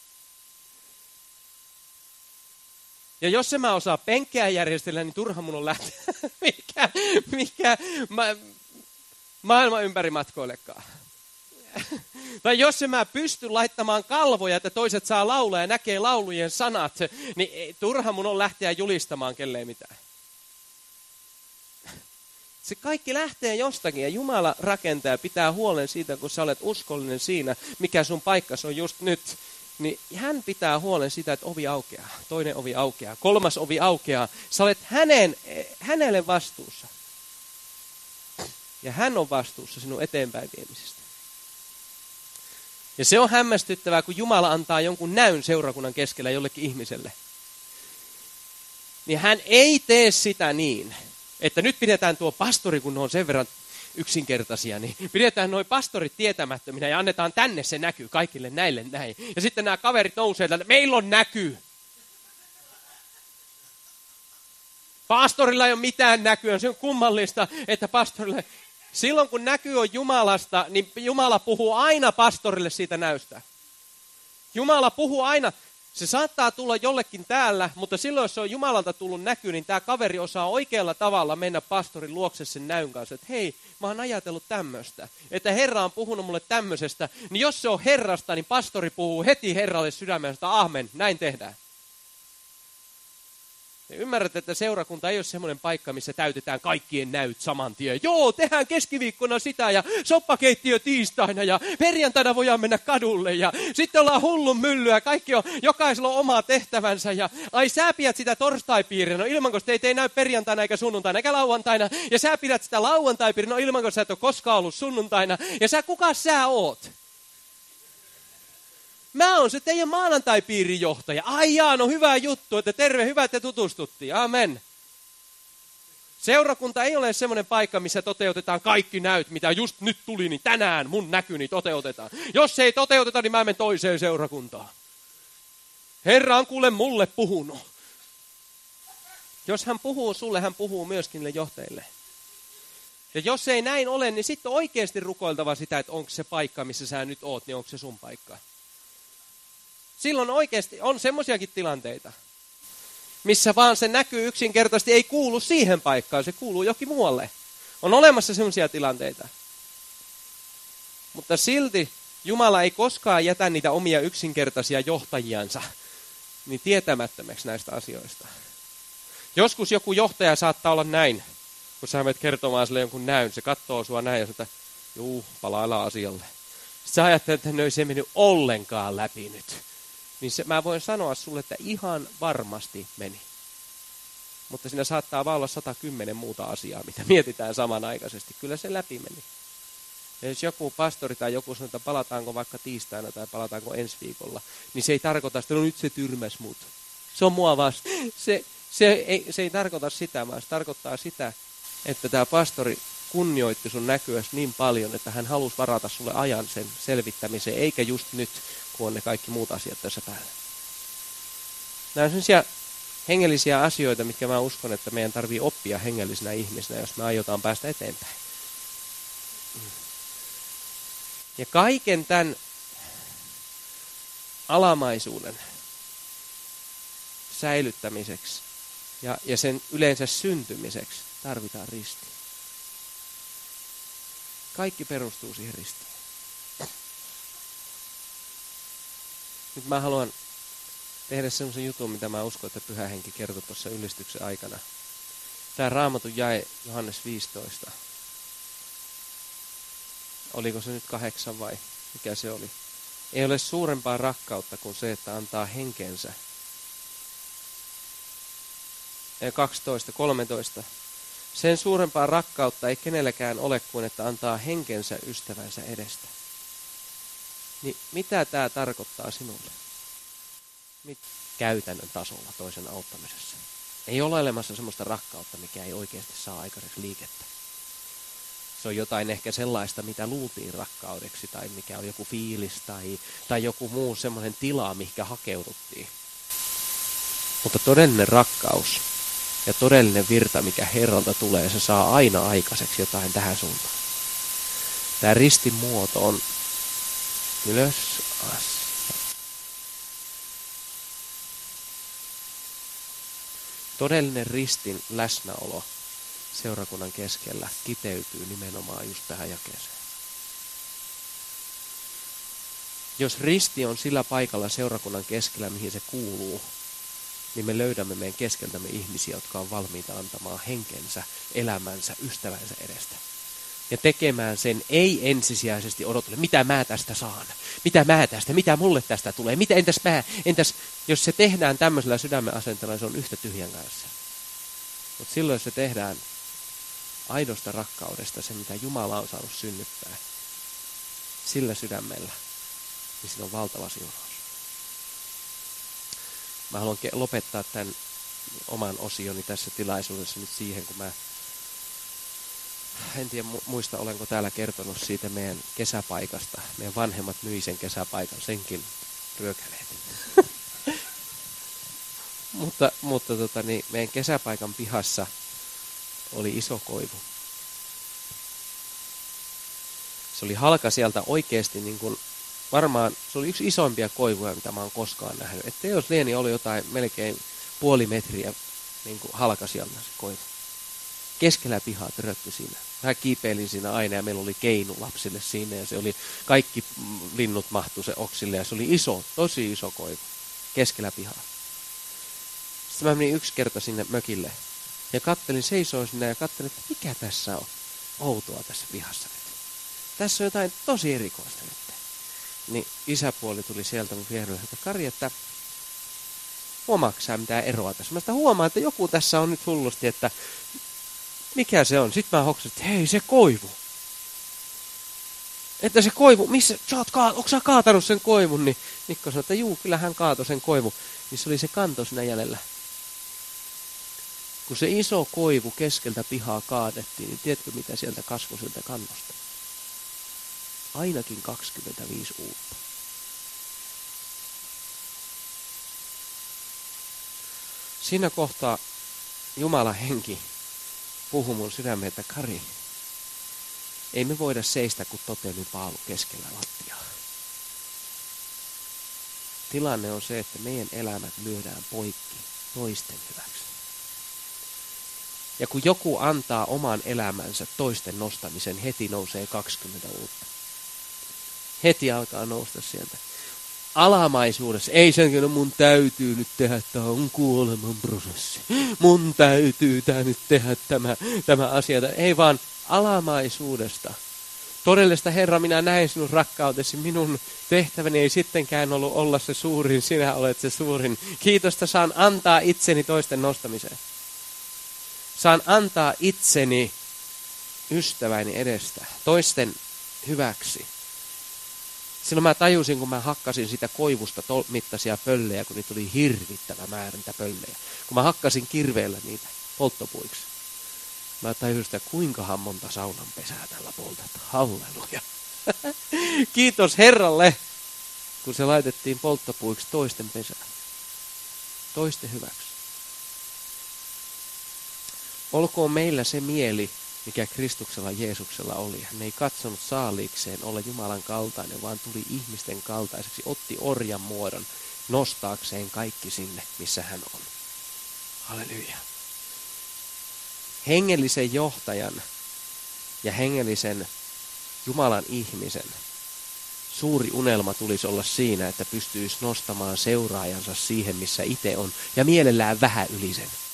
A: Ja jos en mä osaa penkkejä järjestellä, niin turha mun on lähteä. mikä, mikä, mä, maailman ympäri matkoillekaan. Tai jos en mä pysty laittamaan kalvoja, että toiset saa laulaa ja näkee laulujen sanat, niin turha mun on lähteä julistamaan kelleen mitään. Se kaikki lähtee jostakin ja Jumala rakentaa ja pitää huolen siitä, kun sä olet uskollinen siinä, mikä sun paikkasi on just nyt. Niin hän pitää huolen siitä, että ovi aukeaa, toinen ovi aukeaa, kolmas ovi aukeaa. Sä olet hänen, hänelle vastuussa. Ja hän on vastuussa sinun eteenpäin viemisestä. Ja se on hämmästyttävää, kun Jumala antaa jonkun näyn seurakunnan keskellä jollekin ihmiselle. Niin hän ei tee sitä niin, että nyt pidetään tuo pastori, kun ne on sen verran yksinkertaisia, niin pidetään nuo pastorit tietämättöminä ja annetaan tänne se näky kaikille näille näin. Ja sitten nämä kaverit nousee tälle, meillä on näky. Pastorilla ei ole mitään näkyä, se on kummallista, että pastorille, silloin kun näky on Jumalasta, niin Jumala puhuu aina pastorille siitä näystä. Jumala puhuu aina. Se saattaa tulla jollekin täällä, mutta silloin jos se on Jumalalta tullut näky, niin tämä kaveri osaa oikealla tavalla mennä pastorin luokse sen näyn kanssa. Että hei, mä oon ajatellut tämmöistä. Että Herra on puhunut mulle tämmöisestä. Niin jos se on Herrasta, niin pastori puhuu heti Herralle sydämestä. Amen, näin tehdään. Ja ymmärrät, että seurakunta ei ole semmoinen paikka, missä täytetään kaikkien näyt saman tien. Joo, tehdään keskiviikkona sitä ja soppakeittiö tiistaina ja perjantaina voidaan mennä kadulle ja sitten ollaan hullun myllyä. Kaikki on, jokaisella on oma tehtävänsä ja ai sä pidät sitä torstaipiiriä, no ilman kun teitä ei näy perjantaina eikä sunnuntaina eikä lauantaina. Ja sä pidät sitä lauantaipiiriä, no ilman kun sä et ole koskaan ollut sunnuntaina. Ja sä, kuka sä oot? Mä oon se teidän maanantai-piirin johtaja. Ai jaa, no hyvä juttu, että terve, hyvä, että tutustuttiin. Amen. Seurakunta ei ole semmoinen paikka, missä toteutetaan kaikki näyt, mitä just nyt tuli, niin tänään mun näkyni toteutetaan. Jos se ei toteuteta, niin mä menen toiseen seurakuntaan. Herra on kuule mulle puhunut. Jos hän puhuu sulle, hän puhuu myöskin niille johtajille. Ja jos ei näin ole, niin sitten on oikeasti rukoiltava sitä, että onko se paikka, missä sä nyt oot, niin onko se sun paikka. Silloin oikeasti on semmoisiakin tilanteita, missä vaan se näkyy yksinkertaisesti ei kuulu siihen paikkaan, se kuuluu jokin muualle. On olemassa semmoisia tilanteita. Mutta silti Jumala ei koskaan jätä niitä omia yksinkertaisia johtajiansa niin tietämättömäksi näistä asioista. Joskus joku johtaja saattaa olla näin, kun sä menet kertomaan sille jonkun näyn, se katsoo sua näin ja sanoo, että juu, palaillaan asialle. Sitten sä ajattelet, että no ei se mennyt ollenkaan läpi nyt. Niin se, mä voin sanoa sulle, että ihan varmasti meni. Mutta siinä saattaa vaan olla sata kymmenen muuta asiaa, mitä mietitään samanaikaisesti. Kyllä se läpi meni. Ja jos joku pastori tai joku sanoo, että palataanko vaikka tiistaina tai palataanko ensi viikolla, niin se ei tarkoita, että no nyt se tyrmäs mut. Se on mua vasta. Se, se, ei, se ei tarkoita sitä, vaan se tarkoittaa sitä, että tämä pastori kunnioitti sun näkyäsi niin paljon, että hän halusi varata sulle ajan sen selvittämiseen, eikä just nyt, kun on ne kaikki muut asiat tässä päällä. Nämä on sellaisia hengellisiä asioita, mitkä mä uskon, että meidän tarvii oppia hengellisenä ihmisenä, jos me aiotaan päästä eteenpäin. Ja kaiken tämän alamaisuuden säilyttämiseksi ja, ja sen yleensä syntymiseksi tarvitaan risti. Kaikki perustuu siihen ristiin. Nyt mä haluan tehdä semmoisen jutun, mitä mä uskon, että Pyhä Henki kertoi tuossa ylistyksen aikana. Tämä Raamatun jae Johannes viisitoista. Oliko se nyt kahdeksan vai mikä se oli? Ei ole suurempaa rakkautta kuin se, että antaa henkensä. kaksitoista, kolmetoista. Sen suurempaa rakkautta ei kenelläkään ole kuin, että antaa henkensä ystävänsä edestä. Niin mitä tämä tarkoittaa sinulle? Mit? Käytännön tasolla toisen auttamisessa. Ei ole olemassa semmoista rakkautta, mikä ei oikeasti saa aikaiseksi liikettä. Se on jotain ehkä sellaista, mitä luultiin rakkaudeksi, tai mikä on joku fiilis, tai, tai joku muu semmoinen tila, mihinkä hakeuduttiin. Mutta todellinen rakkaus ja todellinen virta, mikä Herralta tulee, se saa aina aikaiseksi jotain tähän suuntaan. Tämä ristin muoto on ylös, alas. Todellinen ristin läsnäolo seurakunnan keskellä kiteytyy nimenomaan just tähän jakeeseen. Jos risti on sillä paikalla seurakunnan keskellä, mihin se kuuluu, niin me löydämme meidän keskeltämme ihmisiä, jotka on valmiita antamaan henkensä, elämänsä, ystävänsä edestä. Ja tekemään sen ei ensisijaisesti odotella, mitä mä tästä saan, mitä mä tästä, mitä mulle tästä tulee, mitä entäs mä, entäs jos se tehdään tämmöisellä sydämen asenteella, niin se on yhtä tyhjän kanssa. Mutta silloin, jos se tehdään aidosta rakkaudesta, se mitä Jumala on saanut synnyttää, sillä sydämellä, niin siinä on valtava siunaus. Mä haluan lopettaa tämän oman osioni tässä tilaisuudessa nyt siihen, kun mä en tiedä muista, olenko täällä kertonut siitä meidän kesäpaikasta. Meidän vanhemmat myi sen kesäpaikan, senkin ryökäleet. mutta mutta tota, niin, meidän kesäpaikan pihassa oli iso koivu. Se oli halka sieltä oikeasti, niin kuin, varmaan se oli yksi isoimpia koivuja, mitä mä oon koskaan nähnyt. Että jos lieni oli jotain melkein puoli metriä niin kuin halka sieltä se koivu. Keskellä pihaa törötti siinä. Mä kiipeilin siinä aina ja meillä oli keinu lapsille siinä ja se oli, kaikki linnut mahtu se oksille ja se oli iso, tosi iso koivu. Keskellä pihaa. Sitten mä menin yksi kerta sinne mökille ja kattelin, seisoin sinne ja kattelin, että mikä tässä on outoa tässä pihassa nyt. Tässä on jotain tosi erikoista nyt. Niin isäpuoli tuli sieltä mun vierelle, että Kari, että huomaatko sä mitään eroa tässä? Mä sitä huomaan, että joku tässä on nyt hullusti, että mikä se on? Sitten mä hoksasin, että hei, se koivu. Että se koivu, missä, sä oot, onko sä kaatanut sen koivun? Niin Mikko sanoi, että juu, kyllä hän kaatoi sen koivu. Niin se oli se kanto siinä jäljellä. Kun se iso koivu keskeltä pihaa kaadettiin, niin tiedätkö mitä sieltä kasvoi sieltä kannosta? Ainakin kaksikymmentäviisi uutta. Siinä kohtaa Jumalan henki puhui mun sydämeen, että Kari, ei me voida seistä kuin toteumipaalu keskellä lattiaa. Tilanne on se, että meidän elämät lyödään poikki toisten hyväksi. Ja kun joku antaa oman elämänsä toisten nostamisen, heti nousee kaksikymmentä uutta. Heti alkaa nousta sieltä. Alamaisuudessa, ei sen, että mun täytyy nyt tehdä, tämä on kuoleman prosessi. Mun täytyy tää nyt tehdä tämä, tämä asia. Ei vaan alamaisuudesta. Todellista Herra, minä näin sinun rakkautesi. Minun tehtäväni ei sittenkään ollut olla se suurin, sinä olet se suurin. Kiitosta saan antaa itseni toisten nostamiseen. Saan antaa itseni ystäväni edestä, toisten hyväksi. Silloin mä tajusin, kun mä hakkasin sitä koivusta tol- mittaisia pöllejä, kun niitä tuli hirvittävä määrä niitä pöllejä. Kun mä hakkasin kirveellä niitä polttopuiksi. Mä tajusin sitä, kuinkahan monta saunan pesää tällä poltetaan. Halleluja. Kiitos Herralle, kun se laitettiin polttopuiksi toisten pesään. Toisten hyväksi. Olkoon meillä se mieli mikä Kristuksella Jeesuksella oli. Hän ei katsonut saaliikseen olla Jumalan kaltainen, vaan tuli ihmisten kaltaiseksi, otti orjan muodon nostaakseen kaikki sinne, missä hän on. Halleluja. Hengellisen johtajan ja hengellisen Jumalan ihmisen suuri unelma tulisi olla siinä, että pystyisi nostamaan seuraajansa siihen, missä itse on, ja mielellään vähän yli sen.